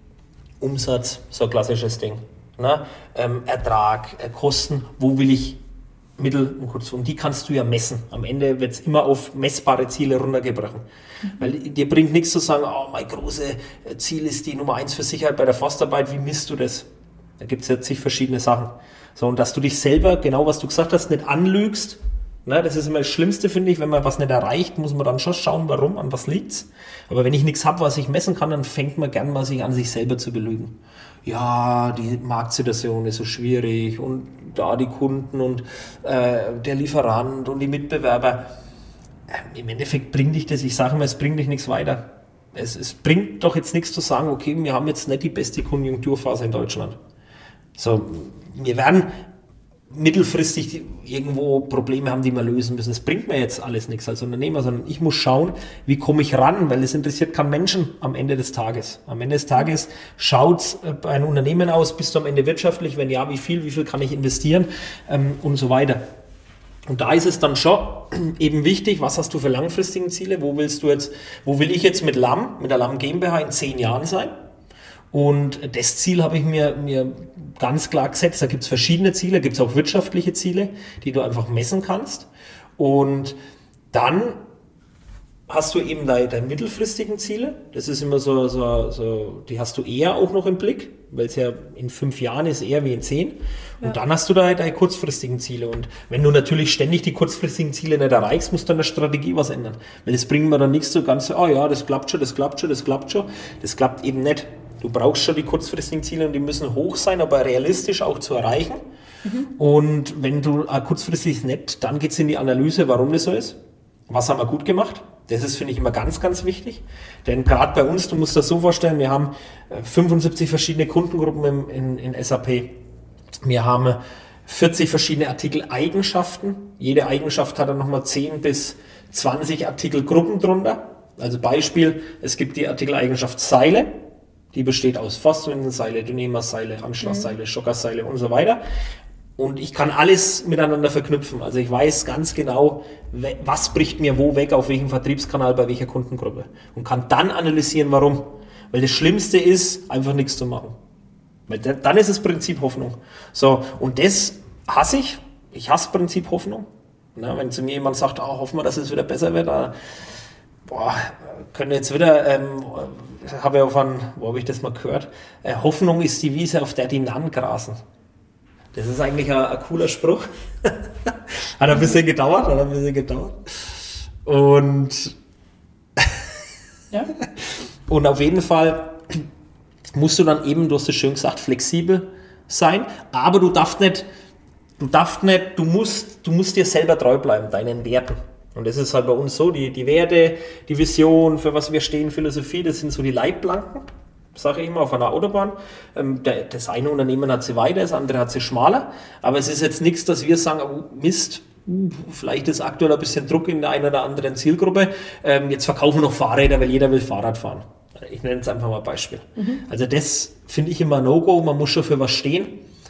Umsatz, so ein klassisches Ding. Na, ähm, Ertrag, äh, Kosten, wo will ich Mittel und kurz, und die kannst du ja messen. Am Ende wird es immer auf messbare Ziele runtergebrochen. Mhm. Weil dir bringt nichts zu sagen, oh, mein großes Ziel ist die Nummer eins für Sicherheit bei der Forstarbeit, wie misst du das? Da gibt es ja zig verschiedene Sachen. So, und dass du dich selber, genau was du gesagt hast, nicht anlügst, ne, das ist immer das Schlimmste, finde ich, wenn man was nicht erreicht, muss man dann schon schauen, warum, an was liegt's. Aber wenn ich nichts habe, was ich messen kann, dann fängt man gern mal sich an, sich selber zu belügen. Ja, die Marktsituation ist so schwierig und da die Kunden und äh, der Lieferant und die Mitbewerber. Äh, Im Endeffekt bringt dich das, ich sage immer, es bringt dich nichts weiter. Es, es bringt doch jetzt nichts zu sagen, okay, wir haben jetzt nicht die beste Konjunkturphase in Deutschland. So, wir werden mittelfristig irgendwo Probleme haben, die wir lösen müssen. Das bringt mir jetzt alles nichts als Unternehmer, sondern ich muss schauen, wie komme ich ran, weil es interessiert keinen Menschen am Ende des Tages. Am Ende des Tages schaut es bei einem Unternehmen aus, bist du am Ende wirtschaftlich, wenn ja, wie viel, wie viel kann ich investieren ähm, und so weiter. Und da ist es dann schon eben wichtig, was hast du für langfristige Ziele, wo willst du jetzt, wo will ich jetzt mit Lamm, mit der Lamm GmbH in zehn Jahren sein? Und das Ziel habe ich mir, mir ganz klar gesetzt. Da gibt es verschiedene Ziele, gibt es auch wirtschaftliche Ziele, die du einfach messen kannst. Und dann hast du eben deine, deine mittelfristigen Ziele. Das ist immer so, so, so, die hast du eher auch noch im Blick, weil es ja in fünf Jahren ist eher wie in zehn. Und ja. Dann hast du deine, deine kurzfristigen Ziele. Und wenn du natürlich ständig die kurzfristigen Ziele nicht erreichst, musst du an der Strategie was ändern. Weil das bringt mir dann nichts so ganz, oh ja, das klappt schon, das klappt schon, das klappt schon. Das klappt eben nicht. Du brauchst schon die kurzfristigen Ziele und die müssen hoch sein, aber realistisch auch zu erreichen. Mhm. Und wenn du äh, kurzfristig nicht, dann geht es in die Analyse, warum das so ist. Was haben wir gut gemacht? Das ist, finde ich, immer ganz, ganz wichtig. Denn gerade bei uns, du musst das so vorstellen, wir haben fünfundsiebzig verschiedene Kundengruppen in, in, in S A P. Wir haben vierzig verschiedene Artikel-Eigenschaften. Jede Eigenschaft hat dann nochmal zehn bis zwanzig Artikelgruppen drunter. Also Beispiel, es gibt die Artikeleigenschaft Seile. Die besteht aus Forstwindenseile, Dynema-Seile, Anschlussseile, mhm. Schockerseile und so weiter. Und ich kann alles miteinander verknüpfen. Also ich weiß ganz genau, was bricht mir wo weg, auf welchem Vertriebskanal, bei welcher Kundengruppe. Und kann dann analysieren, warum. Weil das Schlimmste ist, einfach nichts zu machen. Weil dann ist das Prinzip Hoffnung. So, und das hasse ich. Ich hasse Prinzip Hoffnung. Na, wenn zu mir jemand sagt, oh, hoffen wir, dass es wieder besser wird, da, boah, können jetzt wieder, ähm, habe ja von, wo habe ich das mal gehört, äh, Hoffnung ist die Wiese, auf der die Nannen grasen. Das ist eigentlich ein, ein cooler Spruch. Hat ein bisschen gedauert, hat ein bisschen gedauert. Und, ja. Und auf jeden Fall musst du dann eben, du hast es schön gesagt, flexibel sein, aber du darfst nicht, du darfst nicht, du musst, du musst dir selber treu bleiben, deinen Werten. Und das ist halt bei uns so, die, die Werte, die Vision, für was wir stehen, Philosophie, das sind so die Leitplanken, sage ich immer, auf einer Autobahn. Ähm, der, das eine Unternehmen hat sie weiter, das andere hat sie schmaler, aber es ist jetzt nichts, dass wir sagen, oh, Mist, uh, vielleicht ist aktuell ein bisschen Druck in der einen oder anderen Zielgruppe, ähm, jetzt verkaufen wir noch Fahrräder, weil jeder will Fahrrad fahren. Ich nenne jetzt einfach mal ein Beispiel. Mhm. Also das finde ich immer No-Go, man muss schon für was stehen.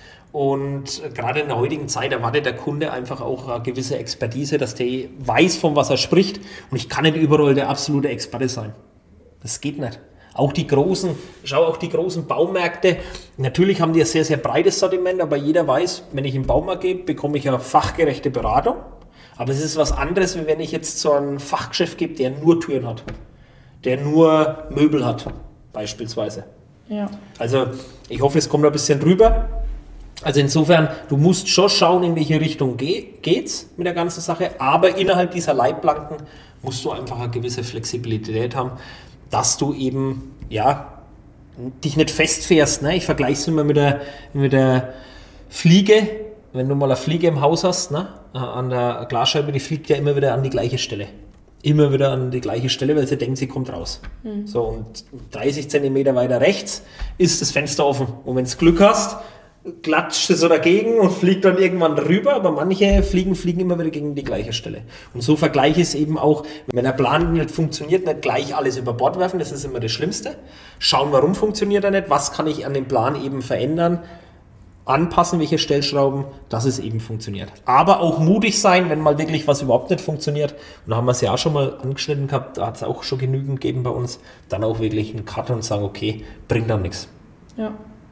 Und gerade in der heutigen Zeit erwartet der Kunde einfach auch eine gewisse Expertise, dass der weiß, von was er spricht. Und ich kann nicht überall der absolute Experte sein. Das geht nicht. Auch die großen, schau auch die großen Baumärkte. Natürlich haben die ein sehr, sehr breites Sortiment, aber jeder weiß, wenn ich in den Baumarkt gehe, bekomme ich eine fachgerechte Beratung. Aber es ist was anderes, wie wenn ich jetzt zu einem Fachgeschäft gehe, der nur Türen hat, der nur Möbel hat, beispielsweise. Ja. Also ich hoffe, es kommt ein bisschen rüber. Also insofern, du musst schon schauen, in welche Richtung ge- geht's mit der ganzen Sache, aber innerhalb dieser Leitplanken musst du einfach eine gewisse Flexibilität haben, dass du eben, ja, dich nicht festfährst. Ne? Ich vergleiche es immer mit der, mit der Fliege. Wenn du mal eine Fliege im Haus hast, ne? An der Glasscheibe, die fliegt ja immer wieder an die gleiche Stelle. Immer wieder an die gleiche Stelle, weil sie denkt, sie kommt raus. Mhm. So, und dreißig Zentimeter weiter rechts ist das Fenster offen. Und wenn du Glück hast, klatscht es so dagegen und fliegt dann irgendwann rüber, aber manche Fliegen fliegen immer wieder gegen die gleiche Stelle. Und so vergleiche ich es eben auch, wenn der Plan nicht funktioniert, nicht gleich alles über Bord werfen, das ist immer das Schlimmste. Schauen, warum funktioniert er nicht, was kann ich an dem Plan eben verändern, anpassen, welche Stellschrauben, dass es eben funktioniert. Aber auch mutig sein, wenn mal wirklich was überhaupt nicht funktioniert. Und da haben wir es ja auch schon mal angeschnitten gehabt, da hat es auch schon genügend gegeben bei uns, dann auch wirklich einen Cut und sagen, okay, bringt dann nichts. Ja.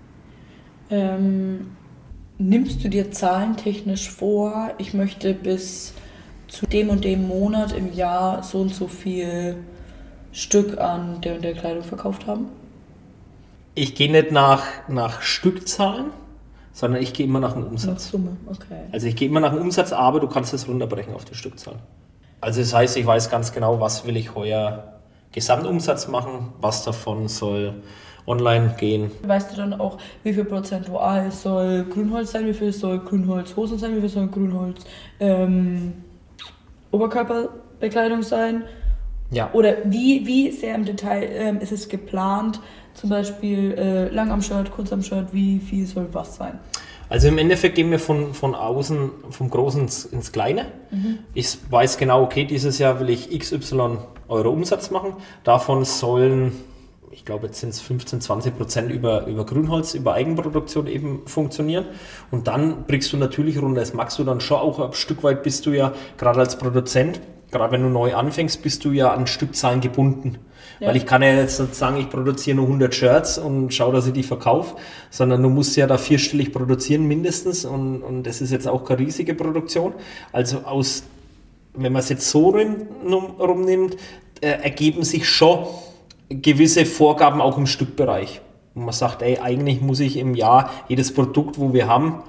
Ähm, nimmst du dir zahlentechnisch vor, ich möchte bis zu dem und dem Monat im Jahr so und so viel Stück an der und der Kleidung verkauft haben? Ich gehe nicht nach, nach Stückzahlen, sondern ich gehe immer nach dem Umsatz. Nach Summe, okay. Also ich gehe immer nach dem Umsatz, aber du kannst es runterbrechen auf die Stückzahl. Also das heißt, ich weiß ganz genau, was will ich heuer Gesamtumsatz machen, was davon soll online gehen. Weißt du dann auch, wie viel prozentual soll Grünholz sein, wie viel soll Grünholzhosen sein, wie viel soll Grünholz ähm, Oberkörperbekleidung sein? Ja. Oder wie, wie sehr im Detail ähm, ist es geplant, zum Beispiel äh, lang am Shirt, kurz am Shirt, wie viel soll was sein? Also im Endeffekt gehen wir von, von außen, vom Großen ins, ins Kleine. Mhm. Ich weiß genau, okay, dieses Jahr will ich X Y Euro Umsatz machen. Davon sollen, ich glaube, jetzt sind es fünfzehn, zwanzig Prozent über, über Grünholz, über Eigenproduktion eben funktionieren. Und dann brichst du natürlich runter. Das magst du dann schon auch ein Stück weit, bist du ja gerade als Produzent, gerade wenn du neu anfängst, bist du ja an Stückzahlen gebunden. Ja. Weil ich kann ja jetzt nicht sagen, ich produziere nur hundert Shirts und schaue, dass ich die verkaufe, sondern du musst ja da vierstellig produzieren mindestens und, und das ist jetzt auch keine riesige Produktion. Also aus, wenn man es jetzt so rum, rumnimmt, äh, ergeben sich schon gewisse Vorgaben auch im Stückbereich. Und man sagt, ey, eigentlich muss ich im Jahr jedes Produkt, wo wir haben,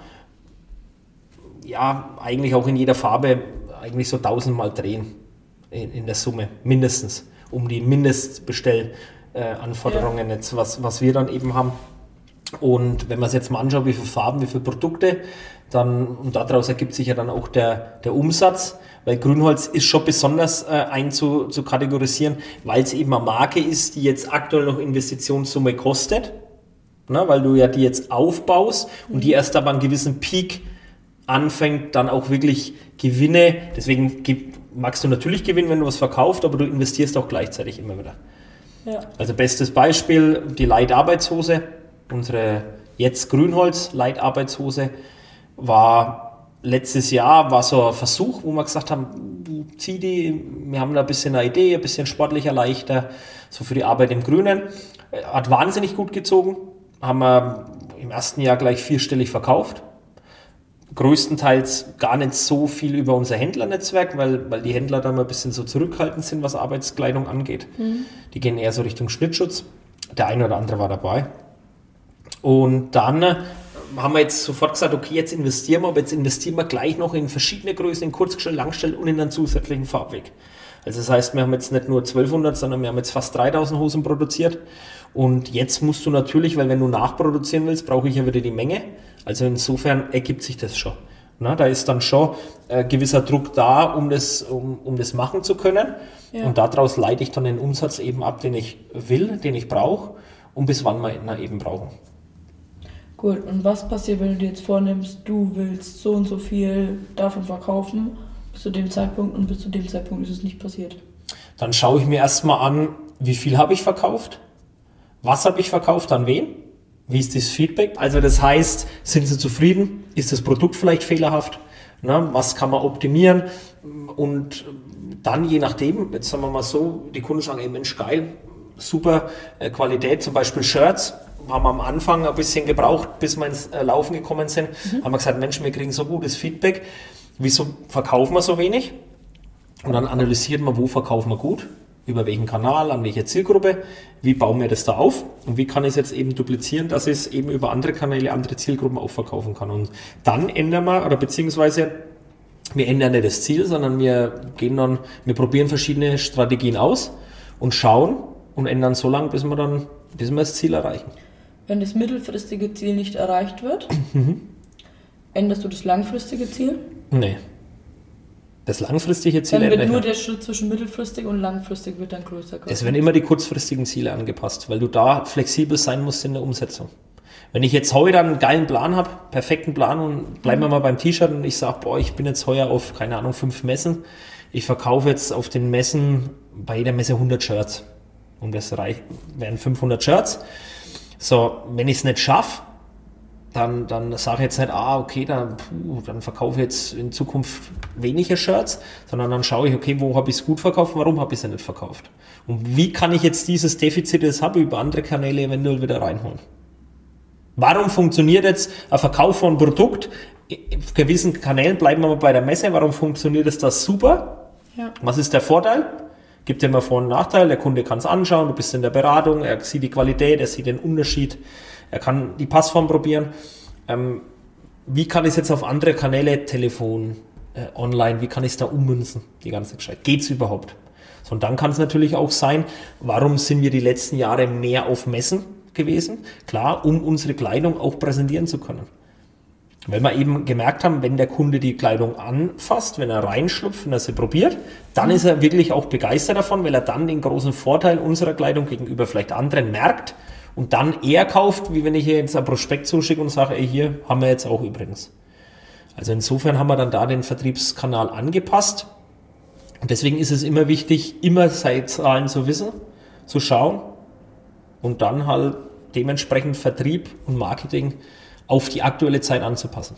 ja, eigentlich auch in jeder Farbe eigentlich so tausendmal drehen in, in der Summe, mindestens, um die Mindestbestellanforderungen äh, jetzt, was, was wir dann eben haben. Und wenn man es jetzt mal anschaut, wie viele Farben, wie viele Produkte, dann, und daraus ergibt sich ja dann auch der, der Umsatz, weil Grünholz ist schon besonders äh, einzukategorisieren, weil es eben eine Marke ist, die jetzt aktuell noch Investitionssumme kostet, ne, weil du ja die jetzt aufbaust und die erst aber einen gewissen Peak anfängt, dann auch wirklich Gewinne, deswegen gibt, magst du natürlich gewinnen, wenn du was verkaufst, aber du investierst auch gleichzeitig immer wieder. Ja. Also bestes Beispiel, die Leitarbeitshose, unsere jetzt Grünholz Leitarbeitshose, war letztes Jahr war so ein Versuch, wo wir gesagt haben, du zieh die, wir haben da ein bisschen eine Idee, ein bisschen sportlicher, leichter, so für die Arbeit im Grünen. Hat wahnsinnig gut gezogen, haben wir im ersten Jahr gleich vierstellig verkauft. Größtenteils gar nicht so viel über unser Händlernetzwerk, weil, weil die Händler da mal ein bisschen so zurückhaltend sind, was Arbeitskleidung angeht. Mhm. Die gehen eher so Richtung Schnittschutz. Der eine oder andere war dabei. Und dann haben wir jetzt sofort gesagt, okay, jetzt investieren wir, aber jetzt investieren wir gleich noch in verschiedene Größen, in Kurzgestell, Langstell und in einen zusätzlichen Farbweg. Also das heißt, wir haben jetzt nicht nur zwölfhundert, sondern wir haben jetzt fast dreitausend Hosen produziert. Und jetzt musst du natürlich, weil wenn du nachproduzieren willst, brauche ich ja wieder die Menge. Also insofern ergibt sich das schon. Na, da ist dann schon äh, gewisser Druck da, um das, um, um das machen zu können. Ja. Und daraus leite ich dann den Umsatz eben ab, den ich will, den ich brauche und bis wann wir ihn eben brauchen. Gut, und was passiert, wenn du dir jetzt vornimmst, du willst so und so viel davon verkaufen, bis zu dem Zeitpunkt und bis zu dem Zeitpunkt ist es nicht passiert? Dann schaue ich mir erstmal an, wie viel habe ich verkauft, was habe ich verkauft, an wen, wie ist das Feedback, also das heißt, sind sie zufrieden, ist das Produkt vielleicht fehlerhaft, na, was kann man optimieren und dann je nachdem, jetzt sagen wir mal so, die Kunden sagen, ey Mensch, geil, super äh, Qualität, zum Beispiel Shirts, haben wir am Anfang ein bisschen gebraucht, bis wir ins äh, Laufen gekommen sind, mhm. haben wir gesagt, Mensch, wir kriegen so gutes Feedback, wieso verkaufen wir so wenig? Und dann analysieren wir, wo verkaufen wir gut, über welchen Kanal, an welcher Zielgruppe, wie bauen wir das da auf und wie kann ich es jetzt eben duplizieren, dass ich es eben über andere Kanäle, andere Zielgruppen auch verkaufen kann. Und dann ändern wir, oder beziehungsweise wir ändern nicht das Ziel, sondern wir gehen dann, wir probieren verschiedene Strategien aus und schauen und ändern so lange, bis wir dann, bis wir das Ziel erreichen. Wenn das mittelfristige Ziel nicht erreicht wird, mhm. änderst du das langfristige Ziel? Nee. Das langfristige Ziel dann wird nur der Schritt zwischen mittelfristig und langfristig wird dann größer. Es werden immer die kurzfristigen Ziele angepasst, weil du da flexibel sein musst in der Umsetzung. Wenn ich jetzt heute einen geilen Plan habe, perfekten Plan und bleiben wir mal beim T-Shirt und ich sage, boah, ich bin jetzt heuer auf, keine Ahnung, fünf Messen. Ich verkaufe jetzt auf den Messen, bei jeder Messe hundert Shirts. Und das reicht, wären fünfhundert Shirts. So, wenn ich es nicht schaffe, dann, dann sage ich jetzt nicht, ah, okay, dann, puh, dann verkaufe ich jetzt in Zukunft weniger Shirts, sondern dann schaue ich, okay, wo habe ich es gut verkauft, warum habe ich es nicht verkauft? Und wie kann ich jetzt dieses Defizit, das habe, über andere Kanäle eventuell wieder reinholen? Warum funktioniert jetzt ein Verkauf von Produkt? Auf gewissen Kanälen bleiben wir mal bei der Messe, warum funktioniert das, das super? Ja. Was ist der Vorteil? Gibt ja immer Vor- und Nachteil, der Kunde kann es anschauen, du bist in der Beratung, er sieht die Qualität, er sieht den Unterschied, er kann die Passform probieren. Ähm, wie kann ich es jetzt auf andere Kanäle, Telefon, äh, online, wie kann ich es da ummünzen, die ganze Geschichte? Geht es überhaupt? So, und dann kann es natürlich auch sein, warum sind wir die letzten Jahre mehr auf Messen gewesen? Klar, um unsere Kleidung auch präsentieren zu können. Weil wir eben gemerkt haben, wenn der Kunde die Kleidung anfasst, wenn er reinschlüpft, wenn er sie probiert, dann ist er wirklich auch begeistert davon, weil er dann den großen Vorteil unserer Kleidung gegenüber vielleicht anderen merkt und dann eher kauft, wie wenn ich hier jetzt ein Prospekt zuschicke und sage, ey, hier haben wir jetzt auch übrigens. Also insofern haben wir dann da den Vertriebskanal angepasst. Und deswegen ist es immer wichtig, immer seine Zahlen zu wissen, zu schauen und dann halt dementsprechend Vertrieb und Marketing auf die aktuelle Zeit anzupassen.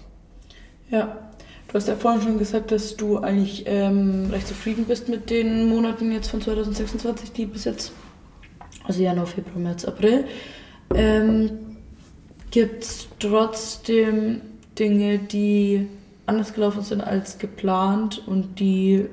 Ja, du hast ja vorhin schon gesagt, dass du eigentlich ähm, recht zufrieden bist mit den Monaten jetzt von zwanzig sechsundzwanzig, die bis jetzt, also Januar, Februar, März, April. Ähm, gibt es trotzdem Dinge, die anders gelaufen sind als geplant und die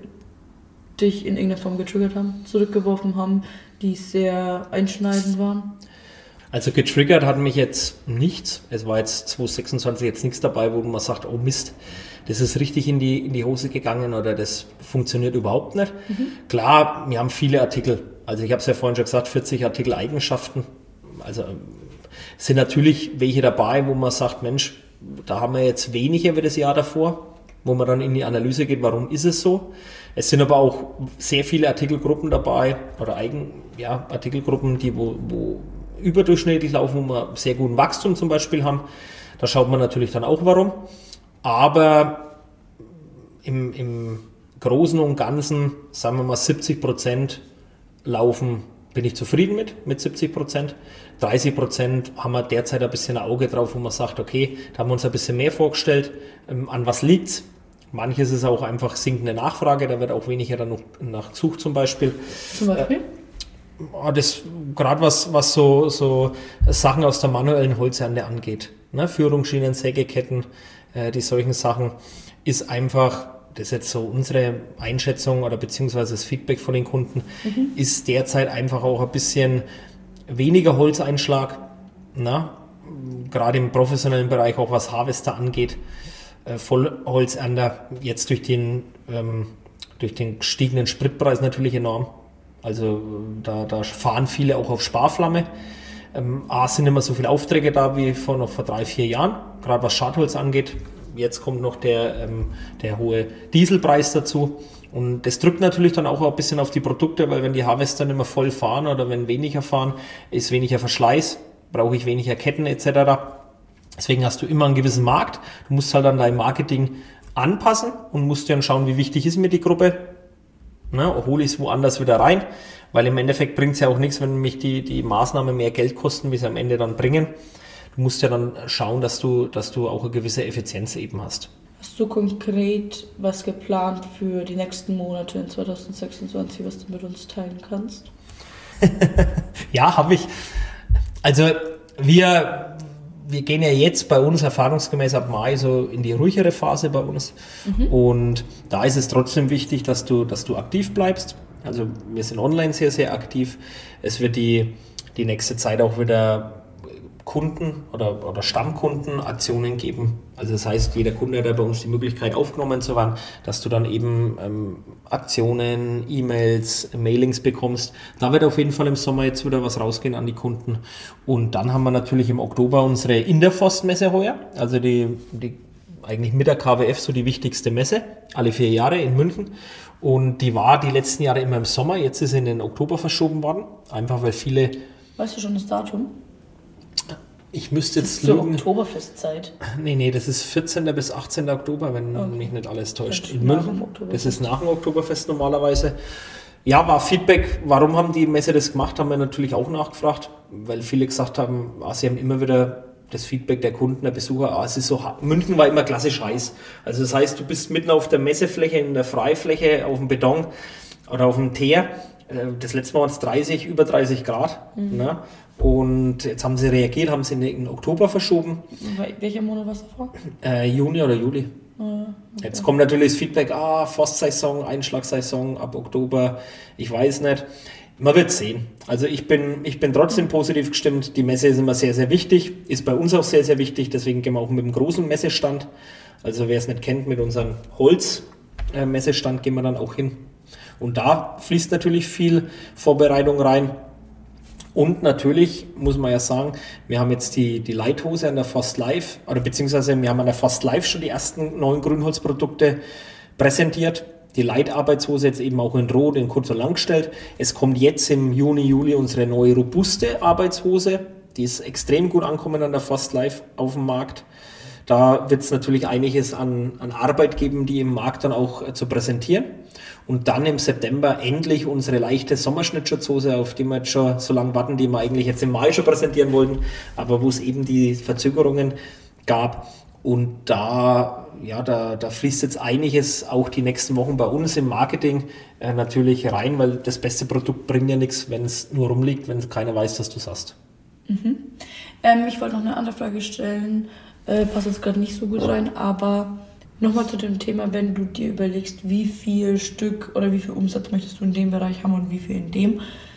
dich in irgendeiner Form getriggert haben, zurückgeworfen haben, die sehr einschneidend waren? Also getriggert hat mich jetzt nichts. Es war jetzt zwanzig sechsundzwanzig jetzt nichts dabei, wo man sagt, oh Mist, das ist richtig in die, in die Hose gegangen oder das funktioniert überhaupt nicht. Mhm. Klar, wir haben viele Artikel. Also ich habe es ja vorhin schon gesagt, vierzig Artikel Eigenschaften. Also es sind natürlich welche dabei, wo man sagt, Mensch, da haben wir jetzt weniger wie das Jahr davor, wo man dann in die Analyse geht, warum ist es so. Es sind aber auch sehr viele Artikelgruppen dabei oder Eigen, ja, Artikelgruppen, die wo, wo überdurchschnittlich laufen, wo wir sehr guten Wachstum zum Beispiel haben. Da schaut man natürlich dann auch warum. Aber im, im Großen und Ganzen, sagen wir mal siebzig Prozent laufen, bin ich zufrieden mit, mit siebzig Prozent. dreißig Prozent haben wir derzeit ein bisschen ein Auge drauf, wo man sagt, okay, da haben wir uns ein bisschen mehr vorgestellt. Ähm, an was liegt's? Manches ist auch einfach sinkende Nachfrage, da wird auch weniger dann noch nachgesucht zum Beispiel. Zum Beispiel? Äh, Das gerade was, was so, so Sachen aus der manuellen Holzernte angeht, ne? Führungsschienen, Sägeketten, äh, die solchen Sachen, ist einfach, das ist jetzt so unsere Einschätzung oder beziehungsweise das Feedback von den Kunden, mhm. ist derzeit einfach auch ein bisschen weniger Holzeinschlag, na? gerade im professionellen Bereich, auch was Harvester angeht, äh, Vollholzernter, jetzt durch den, ähm, durch den gestiegenen Spritpreis natürlich enorm. Also da, da fahren viele auch auf Sparflamme. Ähm, A, sind immer so viele Aufträge da wie vor noch vor drei, vier Jahren, gerade was Schadholz angeht. Jetzt kommt noch der, ähm, der hohe Dieselpreis dazu. Und das drückt natürlich dann auch ein bisschen auf die Produkte, weil wenn die Harvester nicht mehr voll fahren oder wenn weniger fahren, ist weniger Verschleiß, brauche ich weniger Ketten et cetera. Deswegen hast du immer einen gewissen Markt. Du musst halt dann dein Marketing anpassen und musst dann schauen, wie wichtig ist mir die Gruppe. Ne, hole ich es woanders wieder rein, weil im Endeffekt bringt es ja auch nichts, wenn mich die, die Maßnahmen mehr Geld kosten, wie sie am Ende dann bringen. Du musst ja dann schauen, dass du, dass du auch eine gewisse Effizienz eben hast. Hast du konkret was geplant für die nächsten Monate in zwanzig sechsundzwanzig, was du mit uns teilen kannst? Ja, habe ich. Also wir, wir gehen ja jetzt bei uns erfahrungsgemäß ab Mai so in die ruhigere Phase bei uns. Mhm. Und da ist es trotzdem wichtig, dass du, dass du aktiv bleibst. Also wir sind online sehr, sehr aktiv. Es wird die, die nächste Zeit auch wieder Kunden oder, oder Stammkunden Aktionen geben. Also das heißt, jeder Kunde hat bei uns die Möglichkeit aufgenommen zu werden, dass du dann eben ähm, Aktionen, E-Mails, Mailings bekommst. Da wird auf jeden Fall im Sommer jetzt wieder was rausgehen an die Kunden. Und dann haben wir natürlich im Oktober unsere Interforst-Messe heuer, also die, die eigentlich mit der K W F so die wichtigste Messe, alle vier Jahre in München. Und die war die letzten Jahre immer im Sommer, jetzt ist sie in den Oktober verschoben worden, einfach weil viele... Weißt du schon das Datum? Ich müsste jetzt zur Oktoberfestzeit. Nee, nee, das ist vierzehnten bis achtzehnten Oktober, wenn okay. mich nicht alles täuscht. In München. Das ist nach dem Oktoberfest normalerweise. Ja, war Feedback, warum haben die Messe das gemacht, haben wir natürlich auch nachgefragt, weil viele gesagt haben, ah, sie haben immer wieder das Feedback der Kunden, der Besucher, ah, es ist so, München war immer klassisch heiß. Also das heißt, du bist mitten auf der Messefläche, in der Freifläche, auf dem Beton oder auf dem Teer. Das letzte Mal waren es dreißig, über dreißig Grad. Mhm. Ne? Und jetzt haben sie reagiert, haben sie in den Oktober verschoben. Welcher Monat war es davor? Äh, Juni oder Juli. Ah, okay. Jetzt kommt natürlich das Feedback, ah, Forstsaison, Einschlagsaison ab Oktober, ich weiß nicht. Man wird sehen. Also ich bin, ich bin trotzdem positiv gestimmt. Die Messe ist immer sehr, sehr wichtig, ist bei uns auch sehr, sehr wichtig. Deswegen gehen wir auch mit dem großen Messestand. Also wer es nicht kennt, mit unserem Holz-Messestand gehen wir dann auch hin. Und da fließt natürlich viel Vorbereitung rein. Und natürlich muss man ja sagen, wir haben jetzt die, die Leithose an der Forst Live, oder beziehungsweise wir haben an der Forst Live schon die ersten neuen Grünholzprodukte präsentiert. Die Leitarbeitshose jetzt eben auch in Rot, in kurz und lang gestellt. Es kommt jetzt im Juni, Juli unsere neue robuste Arbeitshose. Die ist extrem gut angekommen an der Forst Live auf dem Markt. Da wird es natürlich einiges an, an Arbeit geben, die im Markt dann auch äh, zu präsentieren. Und dann im September endlich unsere leichte Sommerschnittschutzhose, auf die wir jetzt schon so lange warten, die wir eigentlich jetzt im Mai schon präsentieren wollten, aber wo es eben die Verzögerungen gab. Und da, ja, da, da fließt jetzt einiges auch die nächsten Wochen bei uns im Marketing äh, natürlich rein, weil das beste Produkt bringt ja nichts, wenn es nur rumliegt, wenn keiner weiß, dass du es hast. Mhm. Ähm, ich wollte noch eine andere Frage stellen, äh, passt jetzt gerade nicht so gut rein, aber nochmal zu dem Thema, wenn du dir überlegst, wie viel Stück oder wie viel Umsatz möchtest du in dem Bereich haben und wie viel in dem,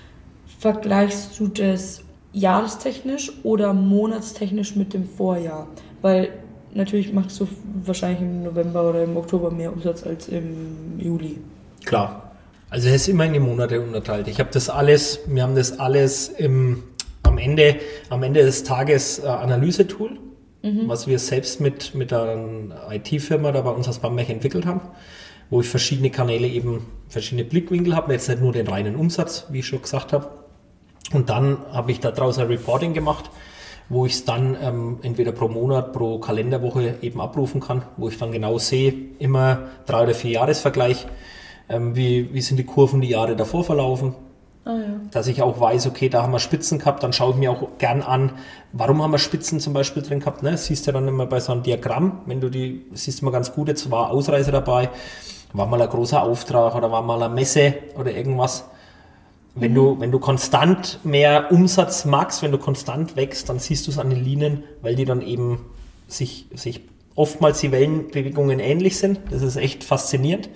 vergleichst du das jahrestechnisch oder monatstechnisch mit dem Vorjahr? Weil natürlich machst du wahrscheinlich im November oder im Oktober mehr Umsatz als im Juli. Klar, also es ist immer in die Monate unterteilt. Ich habe das alles, wir haben das alles im, am, Ende, am Ende des Tages äh, Analysetool, mhm. was wir selbst mit, mit einer I T-Firma da bei uns aus Bamberg entwickelt haben, wo ich verschiedene Kanäle eben, verschiedene Blickwinkel habe, jetzt nicht nur den reinen Umsatz, wie ich schon gesagt habe. Und dann habe ich daraus ein Reporting gemacht, wo ich es dann ähm, entweder pro Monat, pro Kalenderwoche eben abrufen kann, wo ich dann genau sehe, immer drei- oder vier Jahresvergleich, ähm, wie, wie sind die Kurven die Jahre davor verlaufen, oh ja. Dass ich auch weiß, okay, da haben wir Spitzen gehabt, dann schaue ich mir auch gern an, warum haben wir Spitzen zum Beispiel drin gehabt, ne? Siehst du dann immer bei so einem Diagramm, wenn du die, siehst du mal ganz gut, jetzt war Ausreißer dabei, war mal ein großer Auftrag oder war mal eine Messe oder irgendwas. Wenn du, wenn du konstant mehr Umsatz machst, wenn du konstant wächst, dann siehst du es an den Linien, weil die dann eben sich, sich oftmals die Wellenbewegungen ähnlich sind. Das ist echt faszinierend.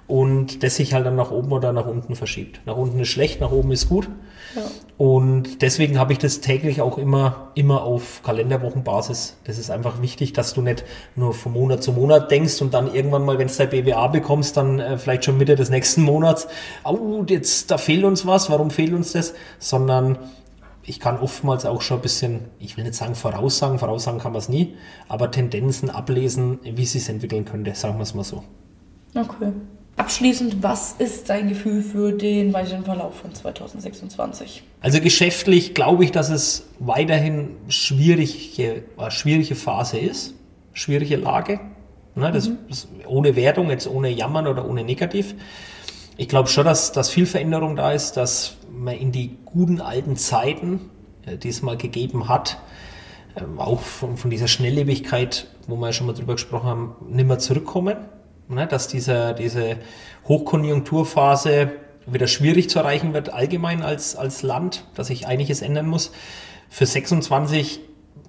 und das sich halt dann nach oben oder nach unten verschiebt. Nach unten ist schlecht, nach oben ist gut. Ja. Und deswegen habe ich das täglich auch immer, immer auf Kalenderwochenbasis. Das ist einfach wichtig, dass du nicht nur von Monat zu Monat denkst und dann irgendwann mal, wenn du dein B W A bekommst, dann äh, vielleicht schon Mitte des nächsten Monats, oh, jetzt, da fehlt uns was, warum fehlt uns das? Sondern ich kann oftmals auch schon ein bisschen, ich will nicht sagen voraussagen, voraussagen kann man es nie, aber Tendenzen ablesen, wie es sich entwickeln könnte, sagen wir es mal so. Okay. Abschließend, was ist dein Gefühl für den weiteren Verlauf von zwanzig sechsundzwanzig? Also geschäftlich glaube ich, dass es weiterhin schwierige, eine schwierige Phase ist, schwierige Lage. Ne, das, mhm. das, ohne Wertung, jetzt ohne Jammern oder ohne Negativ. Ich glaube schon, dass, dass viel Veränderung da ist, dass man in die guten alten Zeiten, die es mal gegeben hat, auch von, von dieser Schnelllebigkeit, wo wir ja schon mal drüber gesprochen haben, nicht mehr zurückkommen. Ne, dass diese, diese Hochkonjunkturphase wieder schwierig zu erreichen wird, allgemein als, als Land, dass sich einiges ändern muss. Für sechsundzwanzig,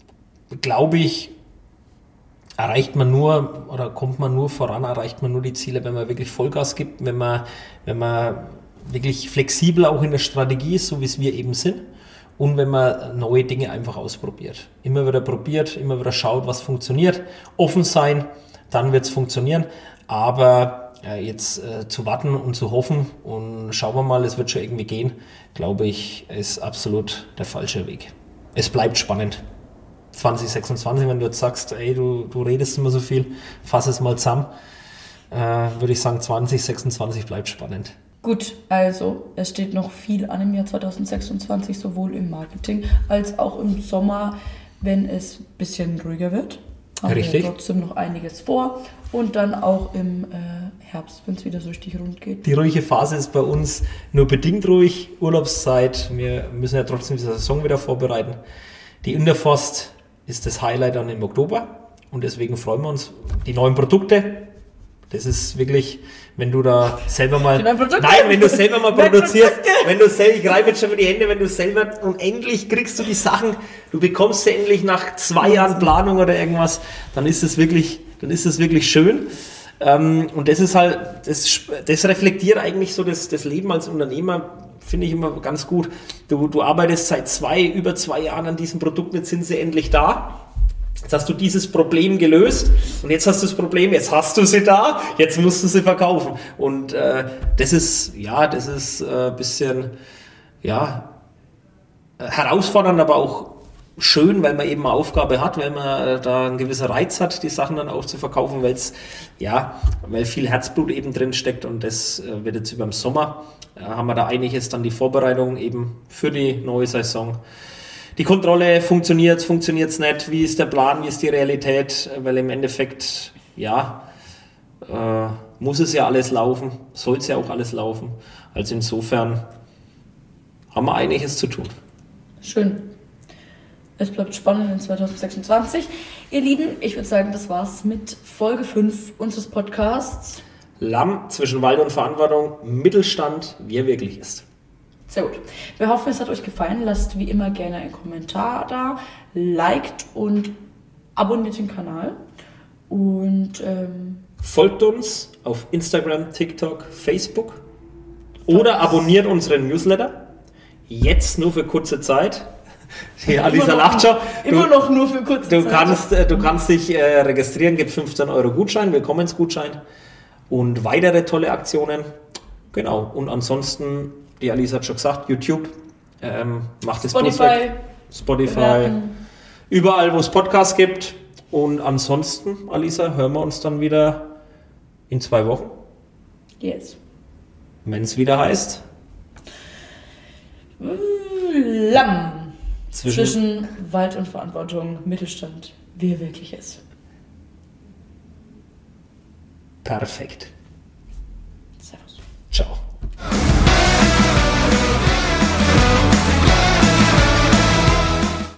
glaube ich, erreicht man nur oder kommt man nur voran, erreicht man nur die Ziele, wenn man wirklich Vollgas gibt, wenn man, wenn man wirklich flexibel auch in der Strategie ist, so wie es wir eben sind. Und wenn man neue Dinge einfach ausprobiert. Immer wieder probiert, immer wieder schaut, was funktioniert. Offen sein, dann wird es funktionieren. Aber äh, jetzt äh, zu warten und zu hoffen und schauen wir mal, es wird schon irgendwie gehen, glaube ich, ist absolut der falsche Weg. Es bleibt spannend. zwanzig sechsundzwanzig, wenn du jetzt sagst, ey, du, du redest immer so viel, fass es mal zusammen, äh, würde ich sagen, zwanzig sechsundzwanzig bleibt spannend. Gut, also es steht noch viel an im Jahr zwanzig sechsundzwanzig, sowohl im Marketing als auch im Sommer, wenn es ein bisschen ruhiger wird. Haben Richtig. wir trotzdem noch einiges vor. Und dann auch im äh, Herbst, wenn es wieder so richtig rund geht. Die ruhige Phase ist bei uns nur bedingt ruhig, Urlaubszeit. Wir müssen ja trotzdem diese Saison wieder vorbereiten. Die Interforst ist das Highlight dann im Oktober und deswegen freuen wir uns. Die neuen Produkte, das ist wirklich, wenn du da selber mal, nein, wenn du selber mal produzierst, wenn du selber, ich reibe jetzt schon mit die Hände, wenn du selber, und endlich kriegst du die Sachen, du bekommst sie endlich nach zwei Jahren Planung oder irgendwas, dann ist es wirklich, dann ist es wirklich schön. Ähm, und das ist halt, das, das reflektiert eigentlich so das, das Leben als Unternehmer, finde ich immer ganz gut. Du, du arbeitest seit zwei, über zwei Jahren an diesen Produkten, jetzt sind sie endlich da. Jetzt hast du dieses Problem gelöst und jetzt hast du das Problem, jetzt hast du sie da, jetzt musst du sie verkaufen. Und äh, das ist, ja, das ist ein äh, bisschen, ja, herausfordernd, aber auch schön, weil man eben eine Aufgabe hat, weil man äh, da einen gewissen Reiz hat, die Sachen dann auch zu verkaufen, weil es, ja, weil viel Herzblut eben drin steckt und das äh, wird jetzt über den Sommer, äh, haben wir da einiges dann die Vorbereitung eben für die neue Saison. Die Kontrolle, funktioniert es, funktioniert es nicht, wie ist der Plan, wie ist die Realität, weil im Endeffekt, ja, äh, muss es ja alles laufen, soll es ja auch alles laufen. Also insofern haben wir einiges zu tun. Schön. Es bleibt spannend in zwanzig sechsundzwanzig. Ihr Lieben, ich würde sagen, das war's mit Folge fünf unseres Podcasts. Lamm zwischen Wald und Verantwortung, Mittelstand, wie er wirklich ist. Sehr gut. Wir hoffen, es hat euch gefallen. Lasst wie immer gerne einen Kommentar da, liked und abonniert den Kanal. Und ähm, folgt uns auf Instagram, TikTok, Facebook oder abonniert unseren Newsletter. Jetzt nur für kurze Zeit. Die Alisa lacht schon. Immer noch nur für kurze du Zeit. Kannst, du kannst dich äh, registrieren, gibt fünfzehn Euro Gutschein, Willkommensgutschein und weitere tolle Aktionen. Genau. Und ansonsten, die Alisa hat schon gesagt, YouTube, ähm, macht es bloß weg. Spotify, bewerten. Überall, wo es Podcasts gibt. Und ansonsten, Alisa, hören wir uns dann wieder in zwei Wochen. Yes. Wenn es wieder heißt. Lamm. Zwischen, Zwischen Wald und Verantwortung, Mittelstand, wie er wirklich ist. Perfekt. Servus. Ciao.